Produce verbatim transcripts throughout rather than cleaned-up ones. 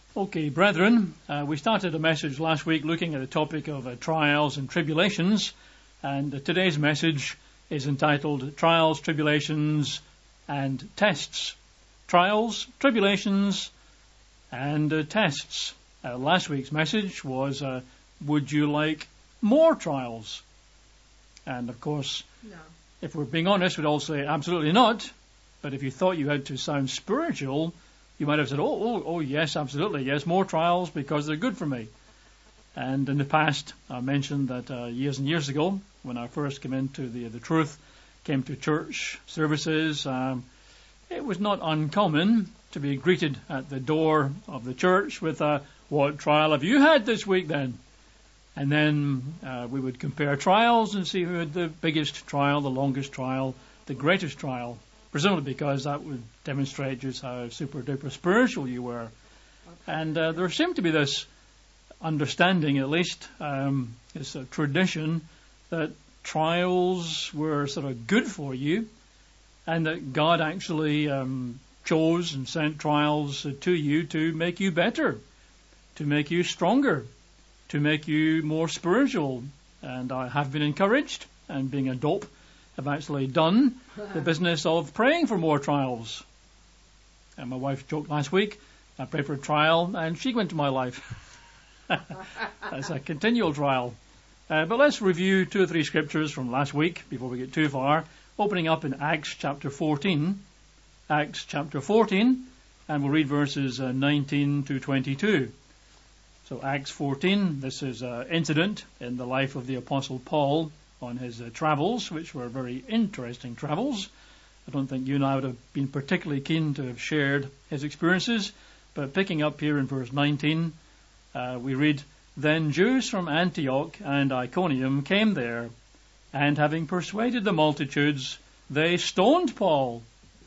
Okay, brethren, uh, we started a message last week looking at the topic of uh, trials and tribulations, and uh, today's message is entitled Trials, Tribulations and Tests. Trials, Tribulations and uh, Tests. Uh, last week's message was, uh, would you like more trials? And of course, no. If we're being honest, we'd all say absolutely not. But if you thought you had to sound spiritual, you might have said, oh, oh, oh, yes, absolutely, yes, more trials because they're good for me. And in the past, I mentioned that uh, years and years ago, when I first came into the the truth, came to church services, um, it was not uncommon to be greeted at the door of the church with, uh, what trial have you had this week then? And then uh, we would compare trials and see who had the biggest trial, the longest trial, the greatest trial. Presumably because that would demonstrate just how super duper spiritual you were. And uh, there seemed to be this understanding, at least, um, this uh, tradition that trials were sort of good for you, and that God actually um, chose and sent trials uh, to you to make you better, to make you stronger, to make you more spiritual. And I have been encouraged, and being a dope, I've actually done the business of praying for more trials. And my wife joked last week, I prayed for a trial and she went to my life. That's a continual trial. Uh, but let's review two or three scriptures from last week before we get too far. Opening up in Acts chapter fourteen. Acts chapter fourteen, and we'll read verses uh, nineteen to twenty-two. So Acts fourteen, this is an incident in the life of the Apostle Paul on his uh, travels, which were very interesting travels. I don't think you and I would have been particularly keen to have shared his experiences, but picking up here in verse nineteen, uh, we read, Then Jews from Antioch and Iconium came there, and having persuaded the multitudes, they stoned Paul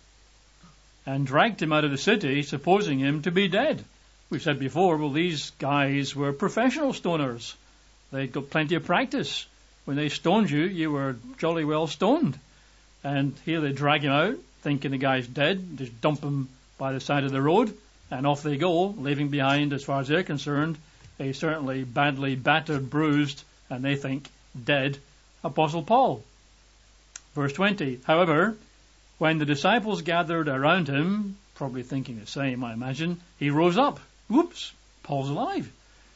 and dragged him out of the city, supposing him to be dead. We said before, well, these guys were professional stoners. They'd got plenty of practice. When they stoned you, you were jolly well stoned. And here they drag him out, thinking the guy's dead, just dump him by the side of the road, and off they go, leaving behind, as far as they're concerned, a certainly badly battered, bruised, and they think dead, Apostle Paul. Verse twenty, However, when the disciples gathered around him, probably thinking the same, I imagine, he rose up. Whoops, Paul's alive.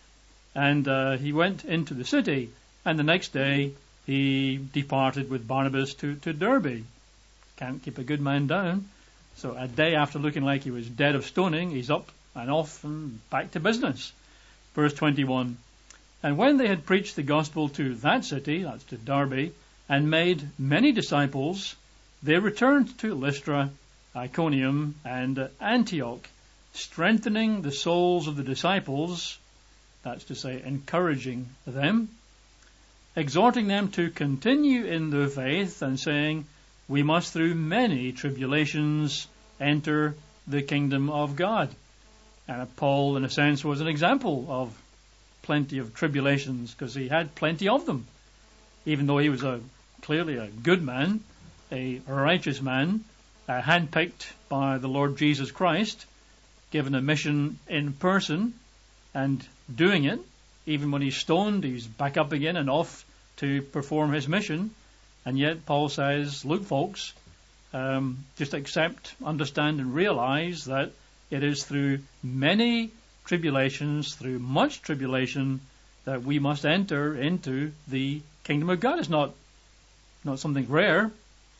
And uh, he went into the city. And the next day, he departed with Barnabas to, to Derbe. Can't keep a good man down. So a day after looking like he was dead of stoning, he's up and off and back to business. Verse twenty-one, And when they had preached the gospel to that city, that's to Derbe, and made many disciples, they returned to Lystra, Iconium, and Antioch, strengthening the souls of the disciples, that's to say, encouraging them, exhorting them to continue in their faith, and saying, we must through many tribulations enter the kingdom of God. And Paul, in a sense, was an example of plenty of tribulations, because he had plenty of them. Even though he was a clearly a good man, a righteous man, uh, handpicked by the Lord Jesus Christ, given a mission in person, and doing it. Even when he's stoned, he's back up again and off to perform his mission. And yet Paul says, look, folks, um, just accept, understand, and realize that it is through many tribulations, through much tribulation, that we must enter into the kingdom of God. It's not, not something rare.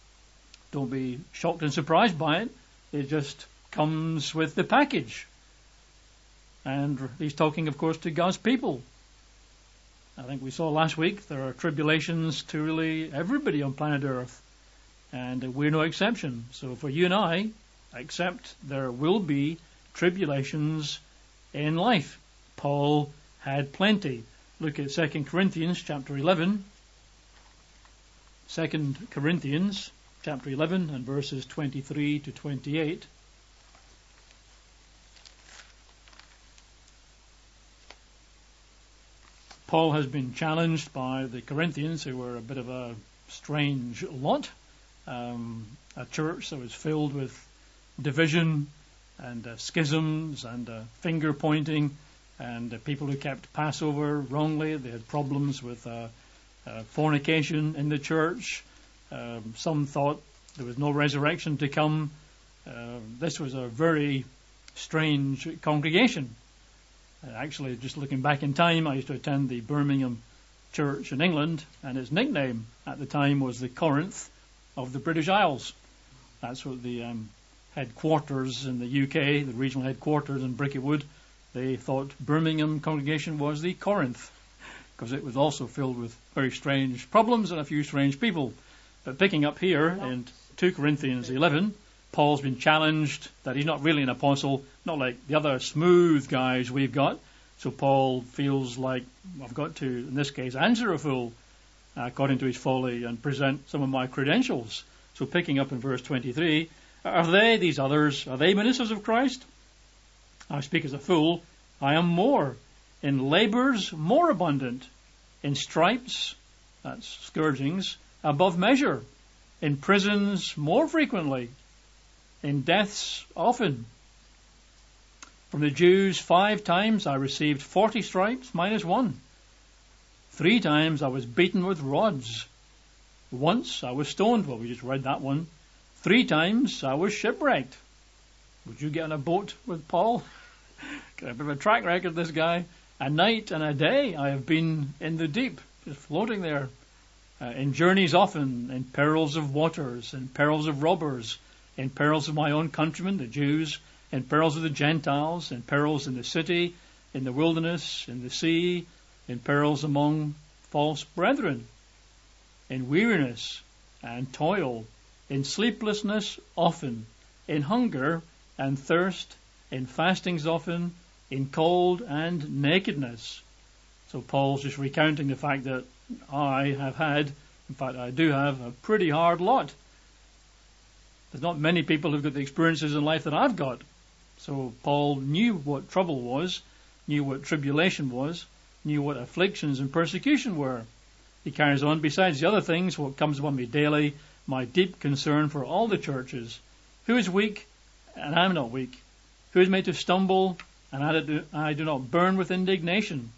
Don't be shocked and surprised by it. It just comes with the package. And he's talking, of course, to God's people. I think we saw last week there are tribulations to really everybody on planet Earth. And we're no exception. So for you and I, accept there will be tribulations in life. Paul had plenty. Look at Second Corinthians chapter eleven. Second Corinthians chapter eleven and verses twenty-three to twenty-eight. Paul has been challenged by the Corinthians, who were a bit of a strange lot, um, a church that was filled with division and uh, schisms and uh, finger pointing and uh, people who kept Passover wrongly. They had problems with uh, uh, fornication in the church. Um, some thought there was no resurrection to come. Uh, this was a very strange congregation. Uh, actually, just looking back in time, I used to attend the Birmingham Church in England, and its nickname at the time was the Corinth of the British Isles. That's what the um, headquarters in the U K, the regional headquarters in Brickywood, they thought Birmingham congregation was the Corinth, because it was also filled with very strange problems and a few strange people. But picking up here in two Corinthians eleven, Paul's been challenged that he's not really an apostle, not like the other smooth guys we've got. So Paul feels like I've got to, in this case, answer a fool uh, according to his folly and present some of my credentials. So picking up in verse twenty-three, are they, these others, are they ministers of Christ? I speak as a fool. I am more, in labours more abundant, in stripes, that's scourgings, above measure, in prisons more frequently, in deaths often. From the Jews five times I received forty stripes minus one. Three times I was beaten with rods. Once I was stoned. Well, we just read that one. Three times I was shipwrecked. Would you get on a boat with Paul? Got a bit of a track record, this guy. A night and a day I have been in the deep, just floating there. Uh, in journeys often, in perils of waters, in perils of robbers, in perils of my own countrymen, the Jews, in perils of the Gentiles, in perils in the city, in the wilderness, in the sea, in perils among false brethren, in weariness and toil, in sleeplessness often, in hunger and thirst, in fastings often, in cold and nakedness. So Paul's just recounting the fact that I have had, in fact I do have, a pretty hard lot. There's not many people who've got the experiences in life that I've got. So Paul knew what trouble was, knew what tribulation was, knew what afflictions and persecution were. He carries on, besides the other things, what comes upon me daily, my deep concern for all the churches. Who is weak, and I am not weak? Who is made to stumble, and I do, I do not burn with indignation?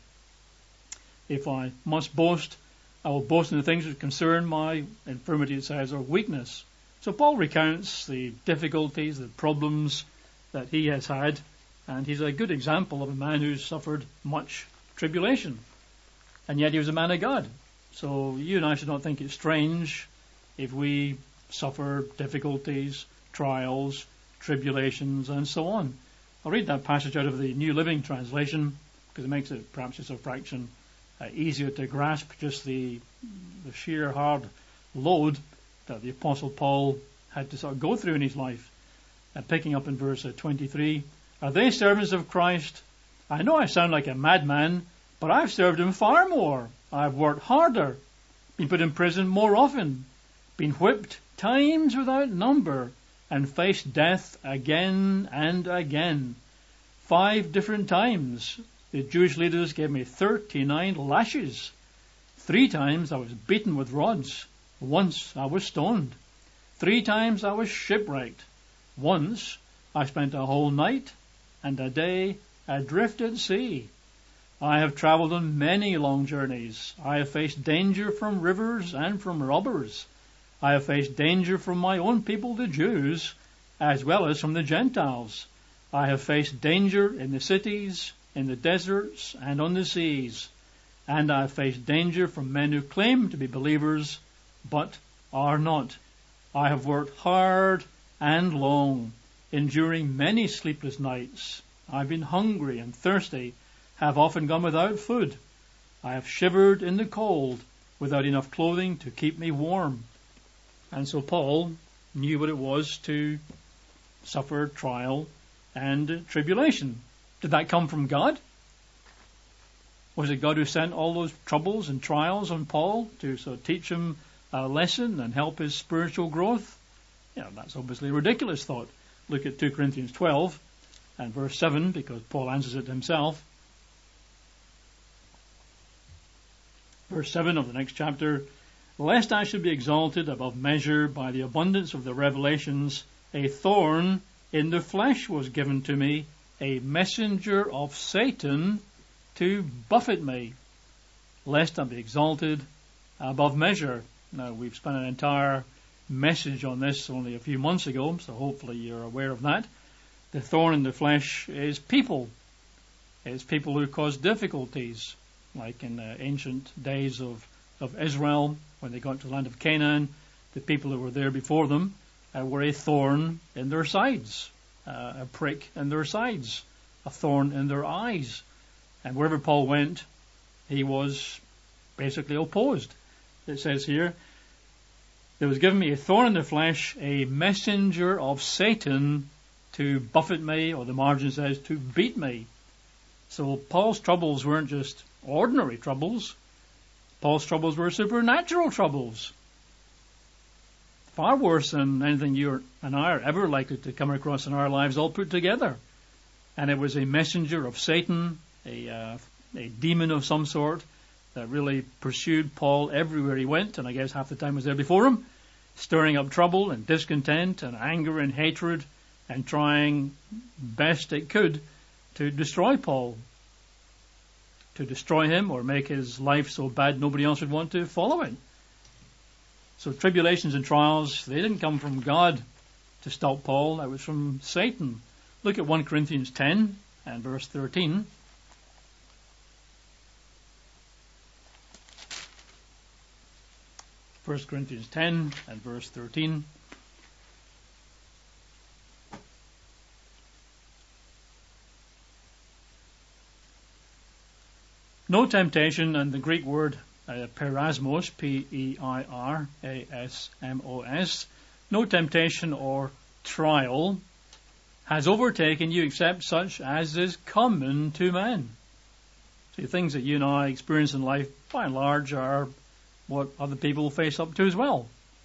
If I must boast, I will boast in the things which concern my infirmity, it says, or weakness. So Paul recounts the difficulties, the problems that he has had, and he's a good example of a man who's suffered much tribulation. And yet he was a man of God. So you and I should not think it's strange if we suffer difficulties, trials, tribulations, and so on. I'll read that passage out of the New Living Translation because it makes it perhaps just a fraction uh, easier to grasp just the, the sheer hard load that the Apostle Paul had to sort of go through in his life. And picking up in verse uh, twenty-three, are they servants of Christ? I know I sound like a madman, but I've served him far more. I've worked harder, been put in prison more often, been whipped times without number, and faced death again and again. Five different times the Jewish leaders gave me thirty-nine lashes. Three times I was beaten with rods. Once I was stoned. Three times I was shipwrecked. Once I spent a whole night and a day adrift at sea. I have travelled on many long journeys. I have faced danger from rivers and from robbers. I have faced danger from my own people, the Jews, as well as from the Gentiles. I have faced danger in the cities, in the deserts, and on the seas. And I have faced danger from men who claim to be believers, but are not. I have worked hard and long, enduring many sleepless nights. I've been hungry and thirsty, have often gone without food. I have shivered in the cold, without enough clothing to keep me warm. And so Paul knew what it was to suffer trial and tribulation. Did that come from God? Was it God who sent all those troubles and trials on Paul to sort of teach him a lesson and help his spiritual growth? Yeah, that's obviously a ridiculous thought. Look at two Corinthians twelve and verse seven, because Paul answers it himself. Verse seven of the next chapter, lest I should be exalted above measure by the abundance of the revelations, a thorn in the flesh was given to me, a messenger of Satan to buffet me, lest I be exalted above measure. Now, we've spent an entire message on this only a few months ago, so hopefully you're aware of that. The thorn in the flesh is people. It's people who cause difficulties, like in the ancient days of, of Israel, when they got to the land of Canaan, the people who were there before them uh, were a thorn in their sides, uh, a prick in their sides, a thorn in their eyes. And wherever Paul went, he was basically opposed. It says here, there was given me a thorn in the flesh, a messenger of Satan to buffet me, or the margin says, to beat me. So Paul's troubles weren't just ordinary troubles. Paul's troubles were supernatural troubles. Far worse than anything you and I are ever likely to come across in our lives all put together. And it was a messenger of Satan, a, uh, a demon of some sort, that really pursued Paul everywhere he went, and I guess half the time was there before him, stirring up trouble and discontent and anger and hatred, and trying best it could to destroy Paul, to destroy him or make his life so bad nobody else would want to follow it. So tribulations and trials, they didn't come from God to stop Paul, that was from Satan. Look at First Corinthians ten and verse thirteen. First Corinthians ten and verse thirteen. No temptation, and the Greek word uh, perasmos, P E I R A S M O S, no temptation or trial has overtaken you except such as is common to man. See, things that you and I experience in life, by and large, are what other people face up to as well.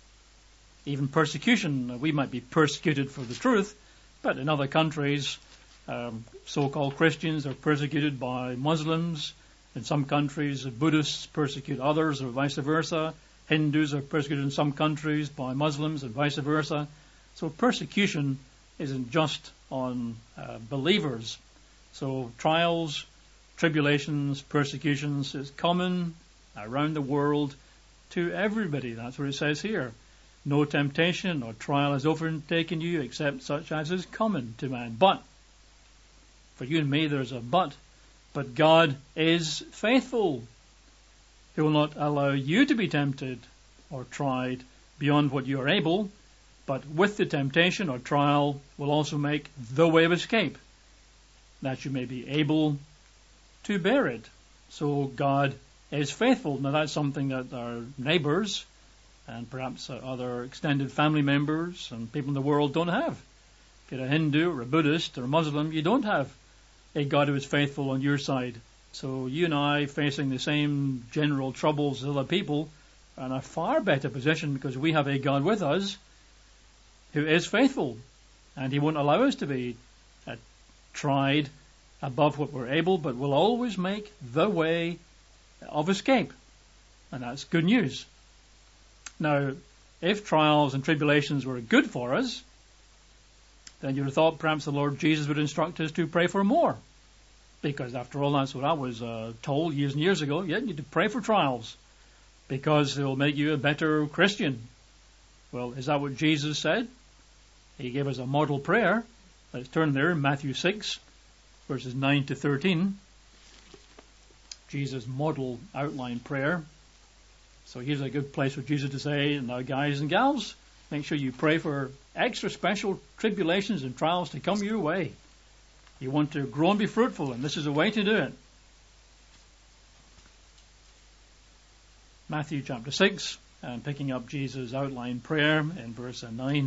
Even persecution, we might be persecuted for the truth, but in other countries, um, so-called Christians are persecuted by Muslims. In some countries, Buddhists persecute others, or vice versa. Hindus are persecuted in some countries by Muslims, and vice versa. So persecution isn't just on uh, believers. So trials, tribulations, persecutions is common around the world to everybody. That's what it says here. No temptation or trial has overtaken you except such as is common to man. But, for you and me, there's a but. But God is faithful. He will not allow you to be tempted or tried beyond what you are able, but with the temptation or trial will also make the way of escape, that you may be able to bear it. So God is faithful. Now that's something that our neighbors and perhaps other extended family members and people in the world don't have. If you're a Hindu or a Buddhist or a Muslim, you don't have a God who is faithful on your side. So you and I, facing the same general troubles as other people, are in a far better position because we have a God with us who is faithful, and he won't allow us to be uh, tried above what we're able, but will always make the way of escape. And that's good news. Now, if trials and tribulations were good for us, then you'd have thought perhaps the Lord Jesus would instruct us to pray for more. Because after all, that's what I was uh, told years and years ago. Yeah, you need to pray for trials because it will make you a better Christian. Well, is that what Jesus said? He gave us a model prayer. Let's turn there in Matthew six, verses nine to thirteen. Jesus' model outline prayer. So here's a good place for Jesus to say, now guys and gals, make sure you pray for extra special tribulations and trials to come your way. You want to grow and be fruitful, and this is a way to do it. Matthew chapter six, and picking up Jesus' outline prayer in verse nine.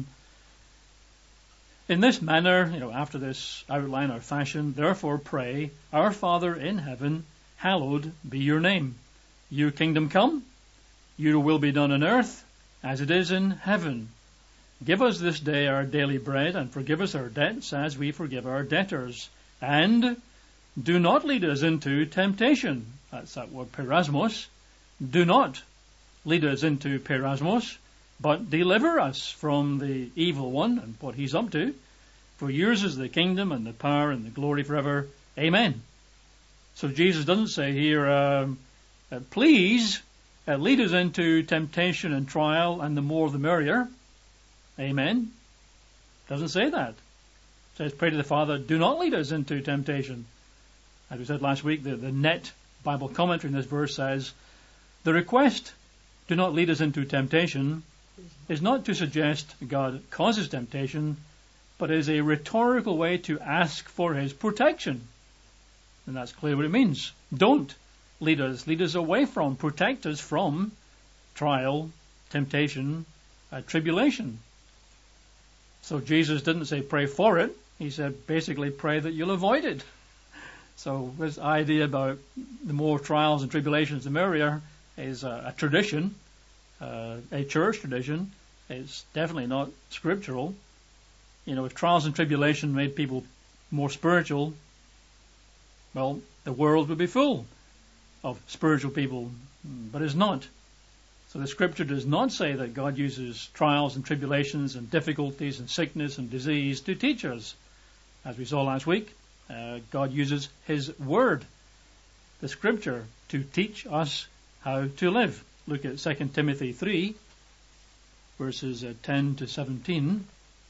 In this manner, you know, after this outline or fashion, therefore pray, Our Father in heaven, hallowed be your name. Your kingdom come, your will be done on earth as it is in heaven. Give us this day our daily bread, and forgive us our debts as we forgive our debtors. And do not lead us into temptation. That's that word perasmos. Do not lead us into perasmos, but deliver us from the evil one and what he's up to. For yours is the kingdom and the power and the glory forever. Amen. So Jesus doesn't say here, um, uh, please uh, lead us into temptation and trial, and the more the merrier. Amen. Doesn't say that. It says, pray to the Father, do not lead us into temptation. As we said last week, the, the Net Bible commentary in this verse says, the request, do not lead us into temptation, is not to suggest God causes temptation, but is a rhetorical way to ask for his protection. And that's clearly what it means. Don't lead us. Lead us away from, protect us from trial, temptation, uh, tribulation. So Jesus didn't say pray for it. He said basically pray that you'll avoid it. So this idea about the more trials and tribulations, the merrier, is a, a tradition, uh, a church tradition. It's definitely not scriptural. You know, if trials and tribulation made people more spiritual, well, the world would be full of spiritual people, but it's not. So the scripture does not say that God uses trials and tribulations and difficulties and sickness and disease to teach us. As we saw last week, uh, God uses his word, the scripture, to teach us how to live. Look at Second Timothy three, verses uh, ten to seventeen.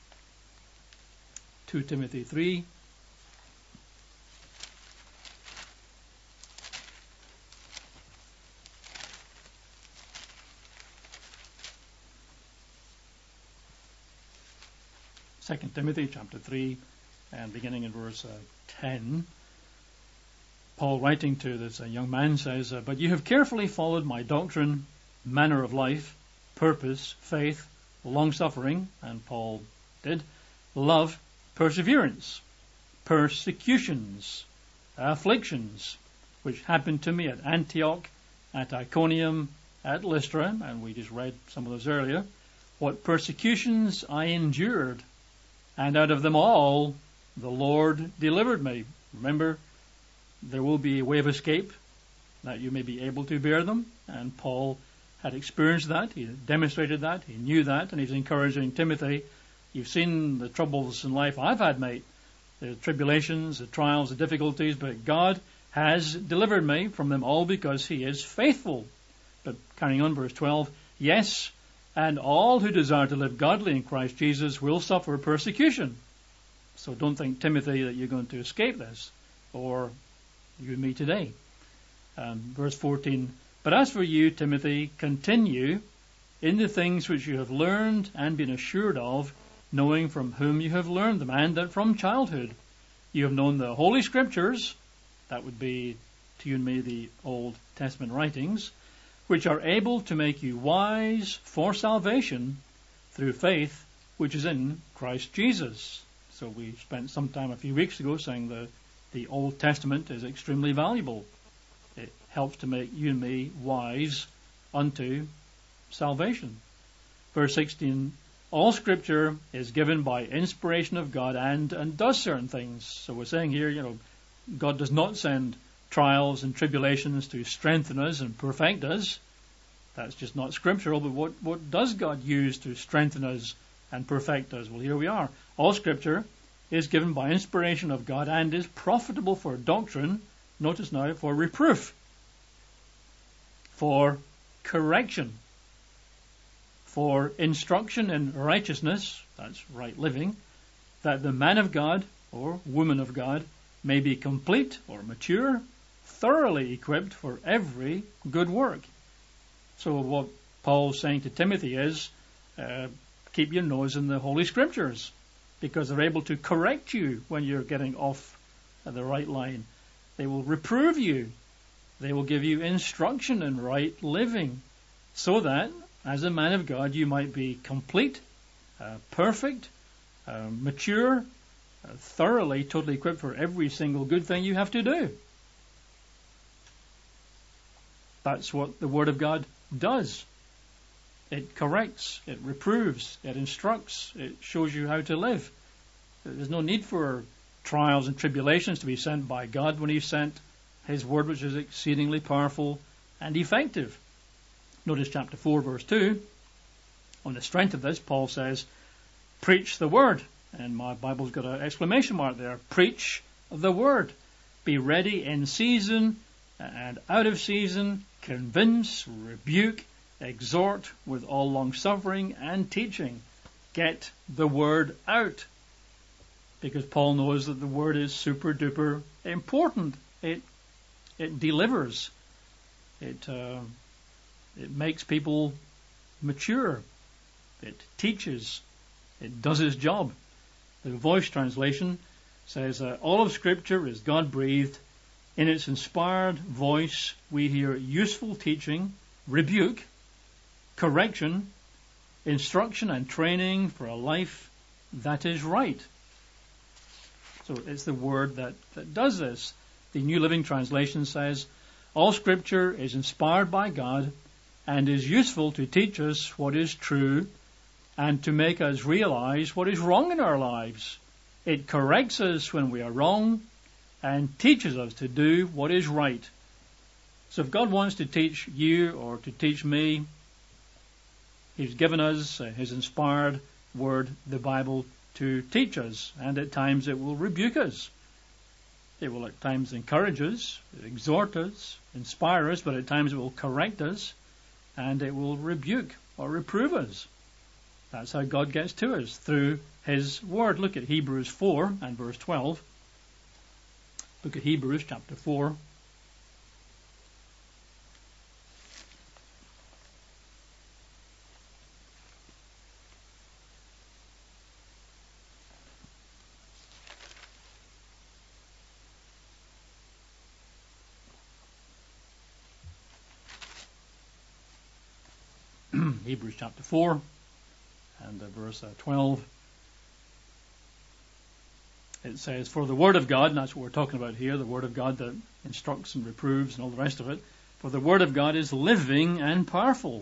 Second Timothy three. Second Timothy chapter three, and beginning in verse uh, ten. Paul, writing to this uh, young man, says, uh, but you have carefully followed my doctrine, manner of life, purpose, faith, long-suffering, and Paul did, love, perseverance, persecutions, afflictions, which happened to me at Antioch, at Iconium, at Lystra, and we just read some of those earlier, what persecutions I endured, and out of them all the Lord delivered me. Remember, there will be a way of escape, that you may be able to bear them, and Paul had experienced that, he demonstrated that, he knew that, and he's encouraging Timothy, you've seen the troubles in life I've had, mate, the tribulations, the trials, the difficulties, but God has delivered me from them all because he is faithful. But carrying on, verse twelve, yes, and all who desire to live godly in Christ Jesus will suffer persecution. So don't think, Timothy, that you're going to escape this, or you and me today. Um, verse fourteen, but as for you, Timothy, continue in the things which you have learned and been assured of, knowing from whom you have learned them, and that from childhood you have known the Holy Scriptures, that would be to you and me the Old Testament writings, which are able to make you wise for salvation through faith which is in Christ Jesus. So we spent some time a few weeks ago saying the, the Old Testament is extremely valuable. It helps to make you and me wise unto salvation. Verse sixteen, all Scripture is given by inspiration of God and, and does certain things. So we're saying here, you know, God does not send trials and tribulations to strengthen us and perfect us. That's just not scriptural, but what, what does God use to strengthen us and perfect us? Well, here we are. All Scripture is given by inspiration of God and is profitable for doctrine, notice now, for reproof, for correction, for instruction in righteousness, that's right living, that the man of God or woman of God may be complete or mature, thoroughly equipped for every good work. So what Paul's saying to Timothy is, uh, keep your nose in the Holy Scriptures, because they're able to correct you when you're getting off the right line. They will reprove you. They will give you instruction in right living, so that, as a man of God, you might be complete, uh, perfect, uh, mature, uh, thoroughly, totally equipped for every single good thing you have to do. That's what the Word of God does. It corrects, it reproves, it instructs, it shows you how to live. There's no need for trials and tribulations to be sent by God when He sent His Word, which is exceedingly powerful and effective. Notice chapter four, verse two. On the strength of this, Paul says, preach the Word. And my Bible's got an exclamation mark there. Preach the word. Be ready in season and out of season. Convince, rebuke, exhort with all long suffering and teaching. Get the word out. Because Paul knows that the word is super duper important. It it delivers. It uh, it makes people mature. It teaches. It does its job. The Voice translation says, uh, all of Scripture is God-breathed. In its inspired voice, we hear useful teaching, rebuke, correction, instruction and training for a life that is right. So it's the word that, that does this. The New Living Translation says, all Scripture is inspired by God and is useful to teach us what is true and to make us realize what is wrong in our lives. It corrects us when we are wrong and teaches us to do what is right. So if God wants to teach you or to teach me, He's given us uh, His inspired word, the Bible, to teach us. And at times it will rebuke us. It will at times encourage us, exhort us, inspire us, but at times it will correct us and it will rebuke or reprove us. That's how God gets to us, through His word. Look at Hebrews four and verse twelve. Look at Hebrews chapter four. Hebrews chapter four and uh, verse uh, twelve. It says, for the word of God, and that's what we're talking about here, the word of God that instructs and reproves and all the rest of it. For the word of God is living and powerful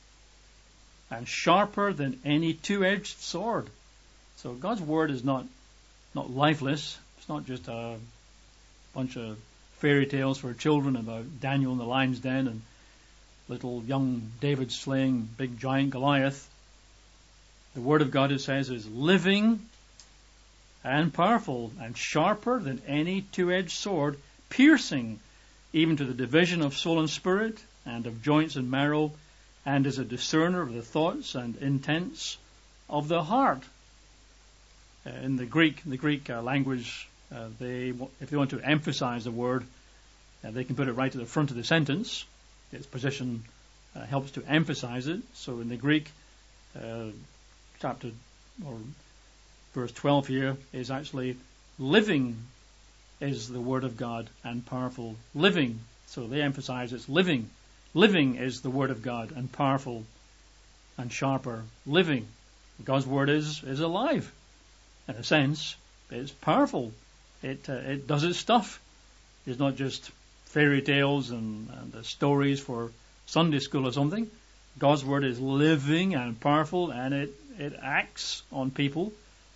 and sharper than any two-edged sword. So God's word is not, not lifeless. It's not just a bunch of fairy tales for children about Daniel in the lion's den and little young David slaying big giant Goliath. The word of God, it says, is living and powerful and sharper than any two-edged sword, piercing even to the division of soul and spirit and of joints and marrow, and is a discerner of the thoughts and intents of the heart. Uh, in the Greek, the Greek uh, language, uh, they, if they want to emphasize the word, uh, they can put it right at the front of the sentence. Its position uh, helps to emphasize it. So in the Greek, uh, chapter or verse twelve here is actually living is the word of God and powerful. Living. So they emphasize it's living. Living is the word of God and powerful and sharper. Living. God's word is, is alive. In a sense, it's powerful. It, uh, it does its stuff. It's not just fairy tales and, and uh, stories for Sunday school or something. God's word is living and powerful, and it, it acts on people.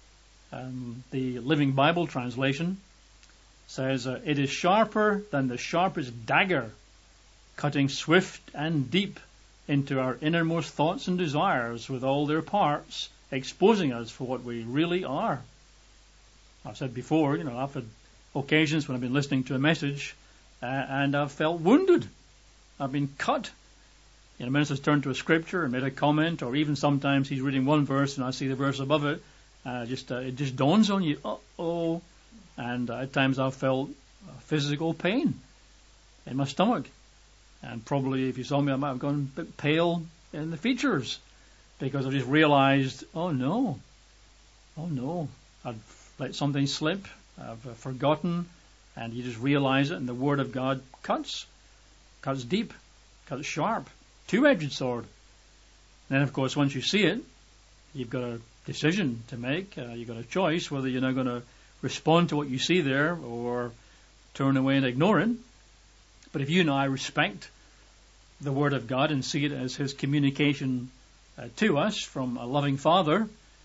Um, the Living Bible translation says, uh, it is sharper than the sharpest dagger, cutting swift and deep into our innermost thoughts and desires with all their parts, exposing us for what we really are. I've said before, you know, I've had occasions when I've been listening to a message uh, and I've felt wounded. I've been cut. You know, a minister's turned to a scripture and made a comment, or even sometimes he's reading one verse and I see the verse above it. Uh, just uh, it just dawns on you, uh-oh. And uh, at times I've felt uh, physical pain in my stomach. And probably if you saw me, I might have gone a bit pale in the features, because I just realized, oh no, oh no, I've let something slip, I've uh, forgotten, and you just realize it, and the Word of God cuts, cuts deep, cuts sharp, two-edged sword. And then of course once you see it, you've got a decision to make, uh, you've got a choice whether you're now going to respond to what you see there or turn away and ignore it. But if you and I respect the Word of God and see it as His communication uh, to us from a loving Father,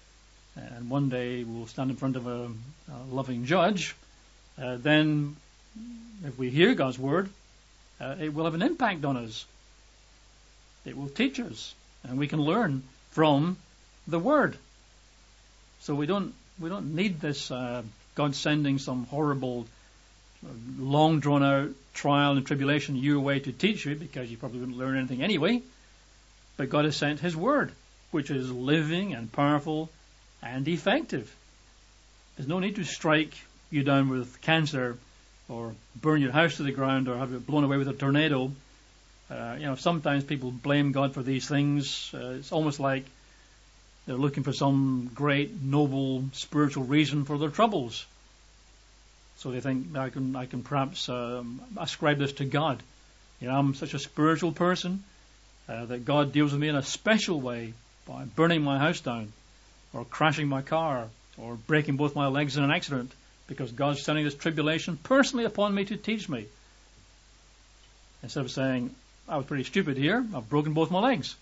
and one day we'll stand in front of a, a loving Judge, uh, then if we hear God's Word, uh, it will have an impact on us. It will teach us, and we can learn from the Word. So we don't We don't need this uh, God sending some horrible, long drawn out trial and tribulation your way to teach you, because you probably wouldn't learn anything anyway. But God has sent His Word, which is living and powerful and effective. There's no need to strike you down with cancer or burn your house to the ground or have it blown away with a tornado. Uh, you know, sometimes people blame God for these things. Uh, it's almost like they're looking for some great, noble, spiritual reason for their troubles. So they think, I can, I can perhaps um, ascribe this to God. You know, I'm such a spiritual person uh, that God deals with me in a special way by burning my house down, or crashing my car, or breaking both my legs in an accident, because God's sending this tribulation personally upon me to teach me. Instead of saying, I was pretty stupid here, I've broken both my legs.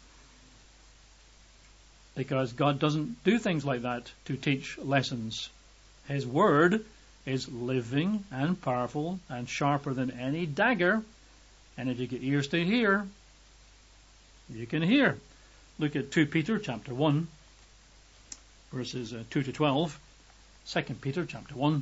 Because God doesn't do things like that to teach lessons. His Word is living and powerful and sharper than any dagger. And if you get ears to hear, you can hear. Look at Second Peter chapter one, verses uh, two to twelve. Second Peter chapter one.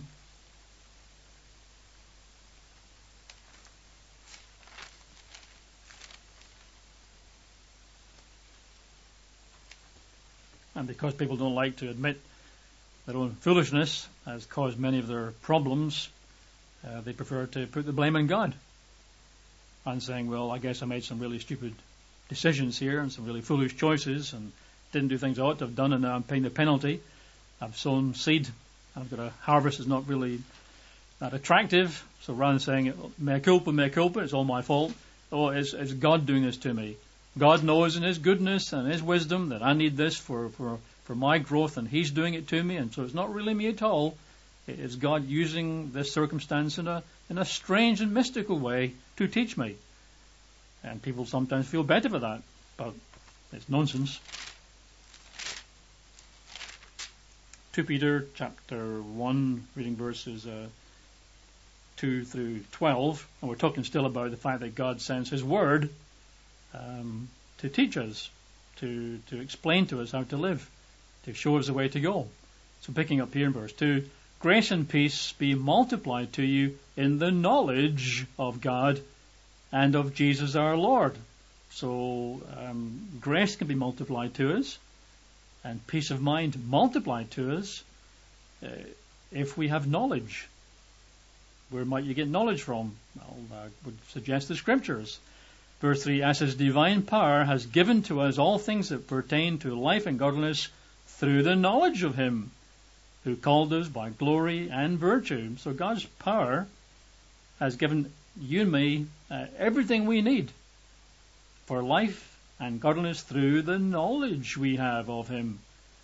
And because people don't like to admit their own foolishness has caused many of their problems, uh, they prefer to put the blame on God and saying, well, I guess I made some really stupid decisions here and some really foolish choices and didn't do things I ought to have done, and now I'm paying the penalty. I've sown seed, I've got a harvest that's not really that attractive. So rather than saying, mea culpa, mea culpa, it's all my fault, oh, it's, it's God doing this to me. God knows in His goodness and His wisdom that I need this for, for, for my growth, and He's doing it to me, and so it's not really me at all. It's God using this circumstance in a in a strange and mystical way to teach me. And people sometimes feel better for that, but it's nonsense. Second Peter chapter one, reading verses uh, two through twelve, and we're talking still about the fact that God sends His Word Um, to teach us, to, to explain to us how to live, to show us the way to go. So picking up here in verse two, grace and peace be multiplied to you in the knowledge of God and of Jesus our Lord. So um, grace can be multiplied to us, and peace of mind multiplied to us uh, if we have knowledge. Where might you get knowledge from? Well, I would suggest the Scriptures. Verse three, as His divine power has given to us all things that pertain to life and godliness through the knowledge of Him who called us by glory and virtue. So God's power has given you and me uh, everything we need for life and godliness through the knowledge we have of Him.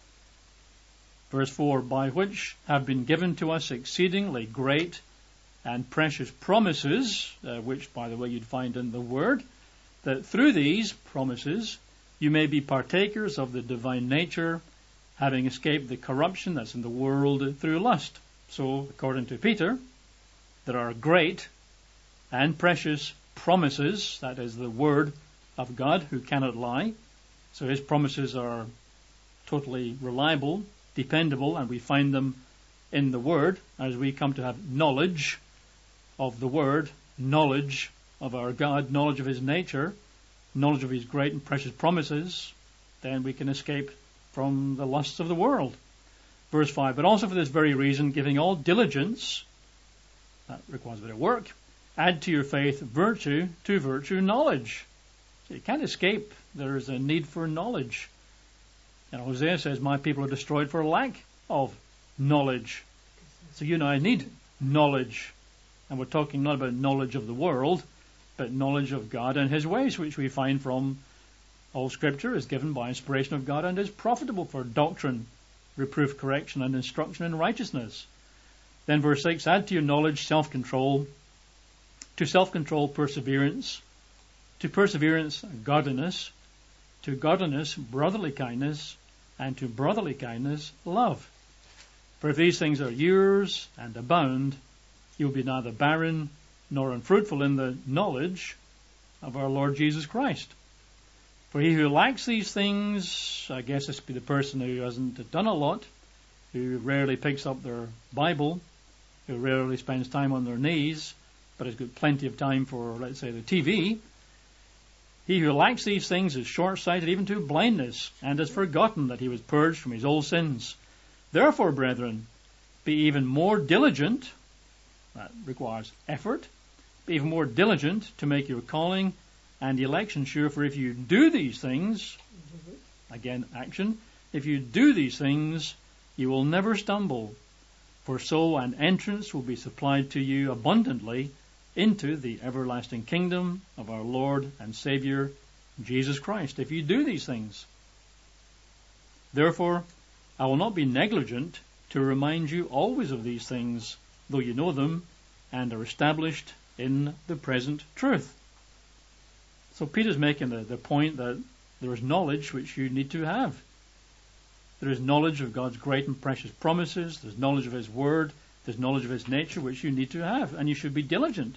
Verse four, by which have been given to us exceedingly great and precious promises, uh, which, by the way, you'd find in the Word, that through these promises you may be partakers of the divine nature, having escaped the corruption that's in the world through lust. So, according to Peter, there are great and precious promises, that is the Word of God who cannot lie. So His promises are totally reliable, dependable, and we find them in the Word as we come to have knowledge of the Word, knowledge of our God, knowledge of His nature, knowledge of His great and precious promises. Then we can escape from the lusts of the world. Verse five, but also for this very reason, giving all diligence, that requires a bit of work, add to your faith virtue, to virtue knowledge. So you can't escape. There is a need for knowledge. And Hosea says, my people are destroyed for lack of knowledge. So you and I need knowledge. And we're talking not about knowledge of the world, but knowledge of God and His ways, which we find from all Scripture is given by inspiration of God and is profitable for doctrine, reproof, correction, and instruction in righteousness. Then verse six, add to your knowledge self-control, to self-control perseverance, to perseverance godliness, to godliness brotherly kindness, and to brotherly kindness love. For if these things are yours and abound, you will be neither barren nor unfruitful in the knowledge of our Lord Jesus Christ. For he who lacks these things, I guess this would be the person who hasn't done a lot, who rarely picks up their Bible, who rarely spends time on their knees, but has got plenty of time for, let's say, the T V. He who lacks these things is short-sighted even to blindness, and has forgotten that he was purged from his old sins. Therefore, brethren, be even more diligent, that requires effort, be even more diligent to make your calling and election sure, for if you do these things, again, action, if you do these things, you will never stumble, for so an entrance will be supplied to you abundantly into the everlasting kingdom of our Lord and Savior, Jesus Christ, if you do these things. Therefore, I will not be negligent to remind you always of these things, though you know them and are established in the present truth. So Peter's making the, the point that there is knowledge which you need to have. There is knowledge of God's great and precious promises. There's knowledge of His Word. There's knowledge of His nature which you need to have. And you should be diligent.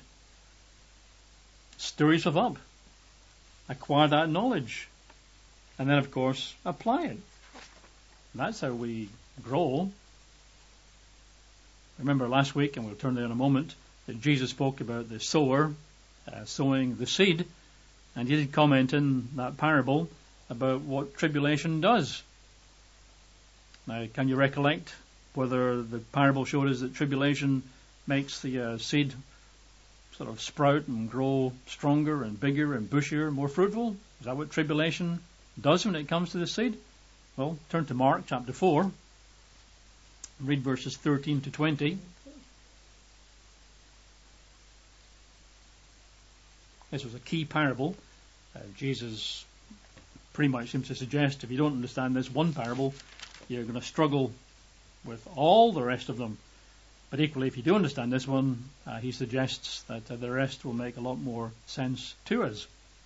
Stir yourself up. Acquire that knowledge. And then, of course, apply it. And that's how we grow. Remember last week, and we'll turn there in a moment, that Jesus spoke about the sower uh, sowing the seed. And he did comment in that parable about what tribulation does. Now, can you recollect whether the parable showed us that tribulation makes the uh, seed sort of sprout and grow stronger and bigger and bushier and more fruitful? Is that what tribulation does when it comes to the seed? Well, turn to Mark chapter four and read verses thirteen to twenty. This was a key parable. Uh, Jesus pretty much seems to suggest if you don't understand this one parable, you're going to struggle with all the rest of them. But equally, if you do understand this one, uh, he suggests that uh, the rest will make a lot more sense to us.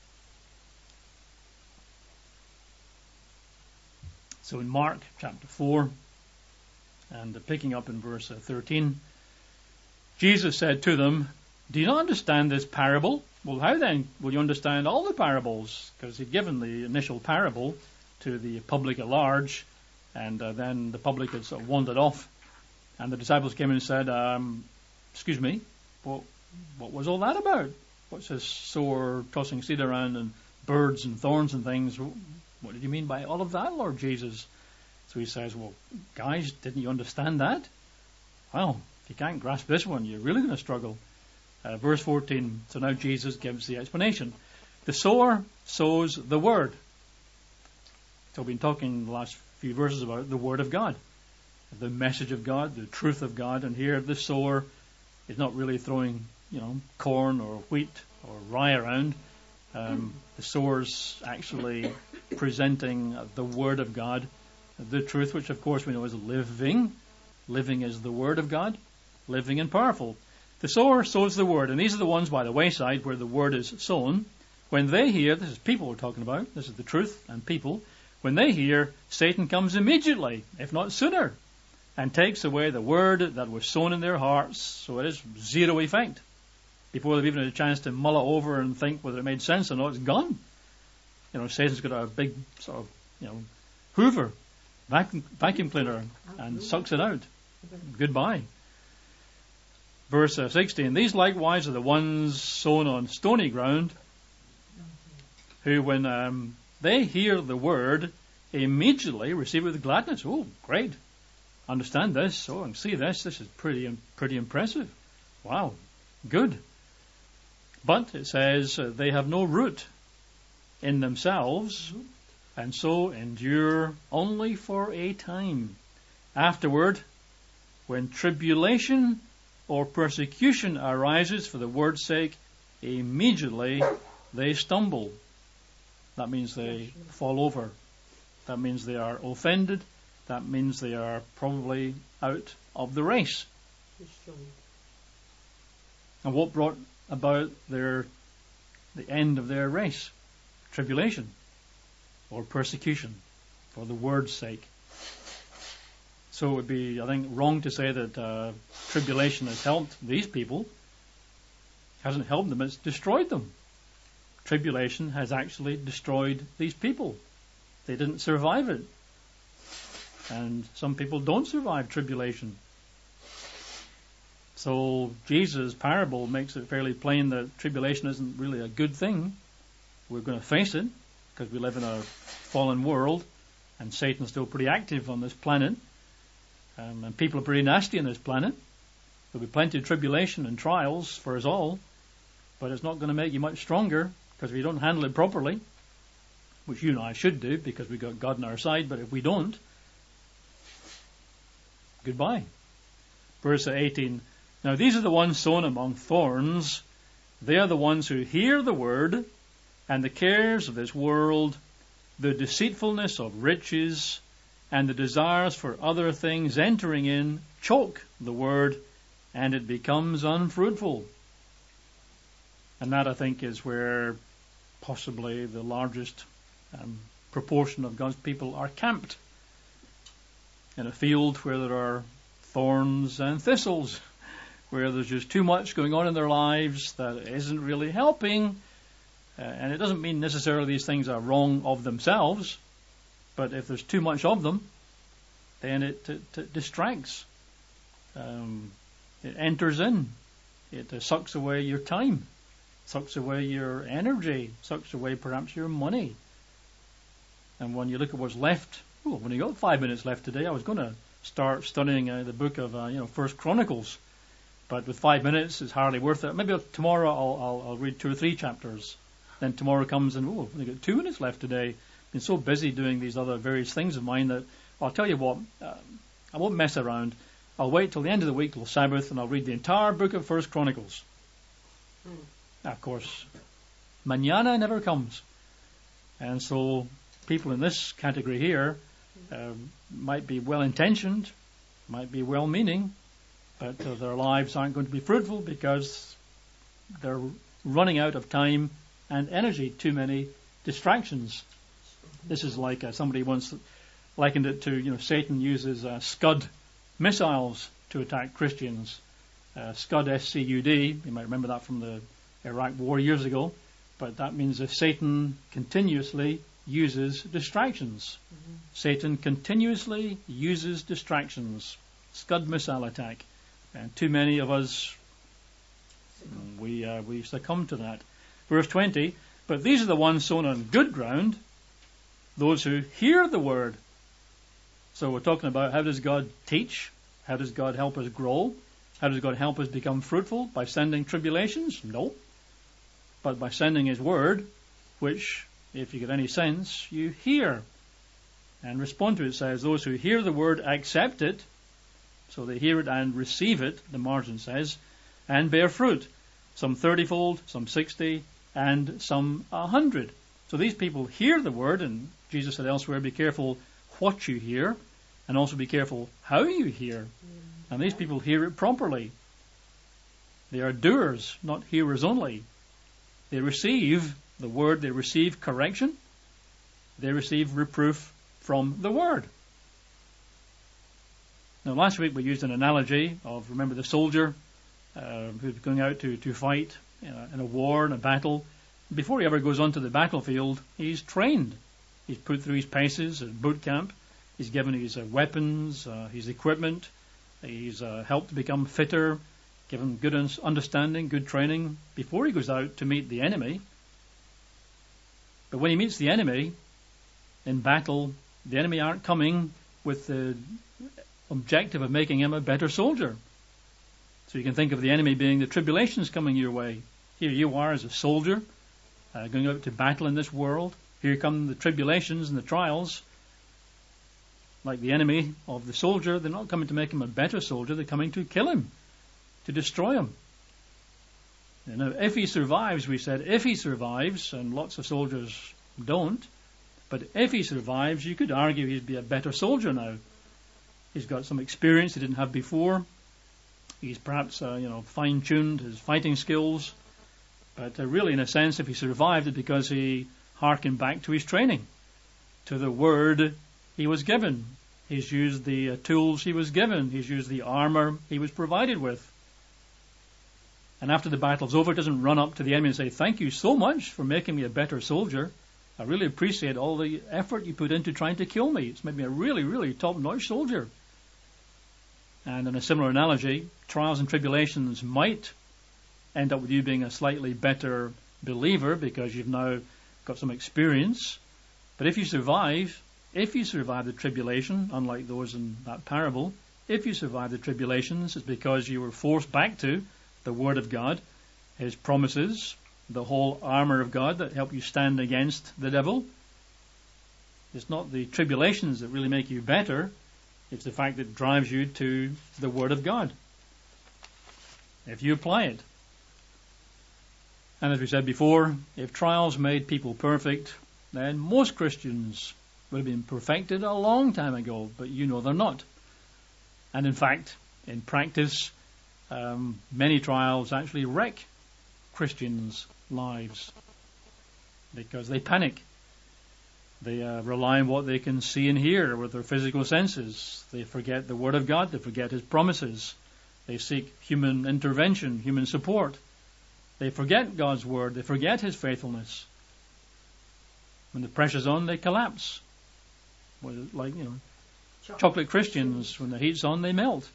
So in Mark chapter four, and uh, picking up in verse uh, thirteen, Jesus said to them, "Do you not understand this parable?" Well, how then will you understand all the parables? Because he'd given the initial parable to the public at large, and uh, then the public had sort of wandered off, and the disciples came in and said, um, excuse me, what, what was all that about? What's this sower tossing seed around and birds and thorns and things? What did you mean by all of that, Lord Jesus? So he says, well, guys, didn't you understand that? Well, if you can't grasp this one, you're really going to struggle. Uh, verse fourteen, so now Jesus gives the explanation. The sower sows the word. So we've been talking the last few verses about the word of God, the message of God, the truth of God, and here the sower is not really throwing, you know, corn or wheat or rye around. Um, the sower's actually presenting the word of God, the truth, which of course we know is living. Living is the word of God, living and powerful. The sower sows the word, and these are the ones by the wayside where the word is sown. When they hear, this is people we're talking about, this is the truth and people, when they hear, Satan comes immediately, if not sooner, and takes away the word that was sown in their hearts, so it is zero effect. Before they've even had a chance to mull it over and think whether it made sense or not, it's gone. You know, Satan's got a big sort of, you know, hoover, vacuum, vacuum cleaner, and sucks it out. Goodbye. Verse uh, sixteen, these likewise are the ones sown on stony ground, who when um, they hear the word, immediately receive it with gladness. Oh, great. Understand this. Oh, and see this. This is pretty pretty impressive. Wow. Good. But it says uh, they have no root in themselves, and so endure only for a time. Afterward, when tribulation or persecution arises for the word's sake, immediately they stumble. That means they fall over. That means they are offended. That means they are probably out of the race. And what brought about their the end of their race? Tribulation or persecution for the word's sake. So it would be, I think, wrong to say that uh, tribulation has helped these people. It hasn't helped them, it's destroyed them. Tribulation has actually destroyed these people. They didn't survive it. And some people don't survive tribulation. So Jesus' parable makes it fairly plain that tribulation isn't really a good thing. We're going to face it because we live in a fallen world and Satan's still pretty active on this planet. Um, and people are pretty nasty on this planet. There'll be plenty of tribulation and trials for us all, but it's not going to make you much stronger because if you don't handle it properly, which you and I should do because we've got God on our side, but if we don't, goodbye. Verse eighteen. Now these are the ones sown among thorns. They are the ones who hear the word, and the cares of this world, the deceitfulness of riches, and the desires for other things entering in, choke the word, and it becomes unfruitful. And that, I think, is where possibly the largest um, proportion of God's people are camped. In a field where there are thorns and thistles, where there's just too much going on in their lives that isn't really helping. Uh, and it doesn't mean necessarily these things are wrong of themselves, but if there's too much of them, then it, it, it distracts. Um, it enters in. It uh, sucks away your time, sucks away your energy, sucks away perhaps your money. And when you look at what's left, oh, when you got five minutes left today, I was going to start studying uh, the book of uh, you know First Chronicles, but with five minutes, it's hardly worth it. Maybe tomorrow I'll, I'll, I'll read two or three chapters. Then tomorrow comes and, oh, I've only got two minutes left today. Been so busy doing these other various things of mine that I'll tell you what, um, I won't mess around. I'll wait till the end of the week, till Sabbath, and I'll read the entire book of First Chronicles. Hmm. Now, of course, mañana never comes. And so people in this category here uh, might be well-intentioned, might be well-meaning, but uh, their lives aren't going to be fruitful because they're running out of time and energy, too many distractions. This is like uh, somebody once likened it to, you know, Satan uses uh, Scud missiles to attack Christians. Uh, Scud, S C U D, you might remember that from the Iraq war years ago, but that means that Satan continuously uses distractions. Mm-hmm. Satan continuously uses distractions. Scud missile attack. And too many of us, we uh, we succumb to that. Verse twenty, but these are the ones sown on good ground, those who hear the word. So we're talking about how does God teach? How does God help us grow? How does God help us become fruitful? By sending tribulations? No. But by sending His word, which, if you get any sense, you hear and respond to it. It says, those who hear the word accept it. So they hear it and receive it, the margin says, and bear fruit. Some thirty-fold, some sixty, and some a hundred. So these people hear the word, and Jesus said elsewhere, be careful what you hear, and also be careful how you hear. Mm. And these people hear it properly. They are doers, not hearers only. They receive the word, they receive correction, they receive reproof from the word. Now, last week we used an analogy of, remember the soldier uh, who's going out to, to fight you know, in a war, in a battle. Before he ever goes onto the battlefield, he's trained. He's put through his paces at boot camp. He's given his uh, weapons, uh, his equipment. He's uh, helped to become fitter, given good understanding, good training before he goes out to meet the enemy. But when he meets the enemy in battle, the enemy aren't coming with the objective of making him a better soldier. So you can think of the enemy being the tribulations coming your way. Here you are as a soldier uh, going out to battle in this world. Here come the tribulations and the trials. Like the enemy of the soldier, they're not coming to make him a better soldier, they're coming to kill him, to destroy him. You know, if he survives, we said, if he survives, and lots of soldiers don't, but if he survives, you could argue he'd be a better soldier now. He's got some experience he didn't have before. He's perhaps, uh, you know, fine-tuned his fighting skills. But uh, really, in a sense, if he survived, it's because he hearkened back to his training, to the word he was given. He's used the uh, tools he was given. He's used the armor he was provided with. And after the battle's over, it doesn't run up to the enemy and say, thank you so much for making me a better soldier. I really appreciate all the effort you put into trying to kill me. It's made me a really, really top-notch soldier. And in a similar analogy, trials and tribulations might end up with you being a slightly better believer because you've now got some experience. But if you survive, if you survive the tribulation, unlike those in that parable, if you survive the tribulations, it's because you were forced back to the Word of God, His promises, the whole armour of God that help you stand against the devil. It's not the tribulations that really make you better. It's the fact that it drives you to the Word of God, if you apply it. And as we said before, if trials made people perfect, then most Christians would have been perfected a long time ago, but you know they're not. And in fact, in practice, um, many trials actually wreck Christians' lives because they panic. They uh, rely on what they can see and hear with their physical senses. They forget the Word of God. They forget His promises. They seek human intervention, human support. They forget God's Word. They forget His faithfulness. When the pressure's on, they collapse. Well, like, you know, chocolate, chocolate Christians, when the heat's on, they melt.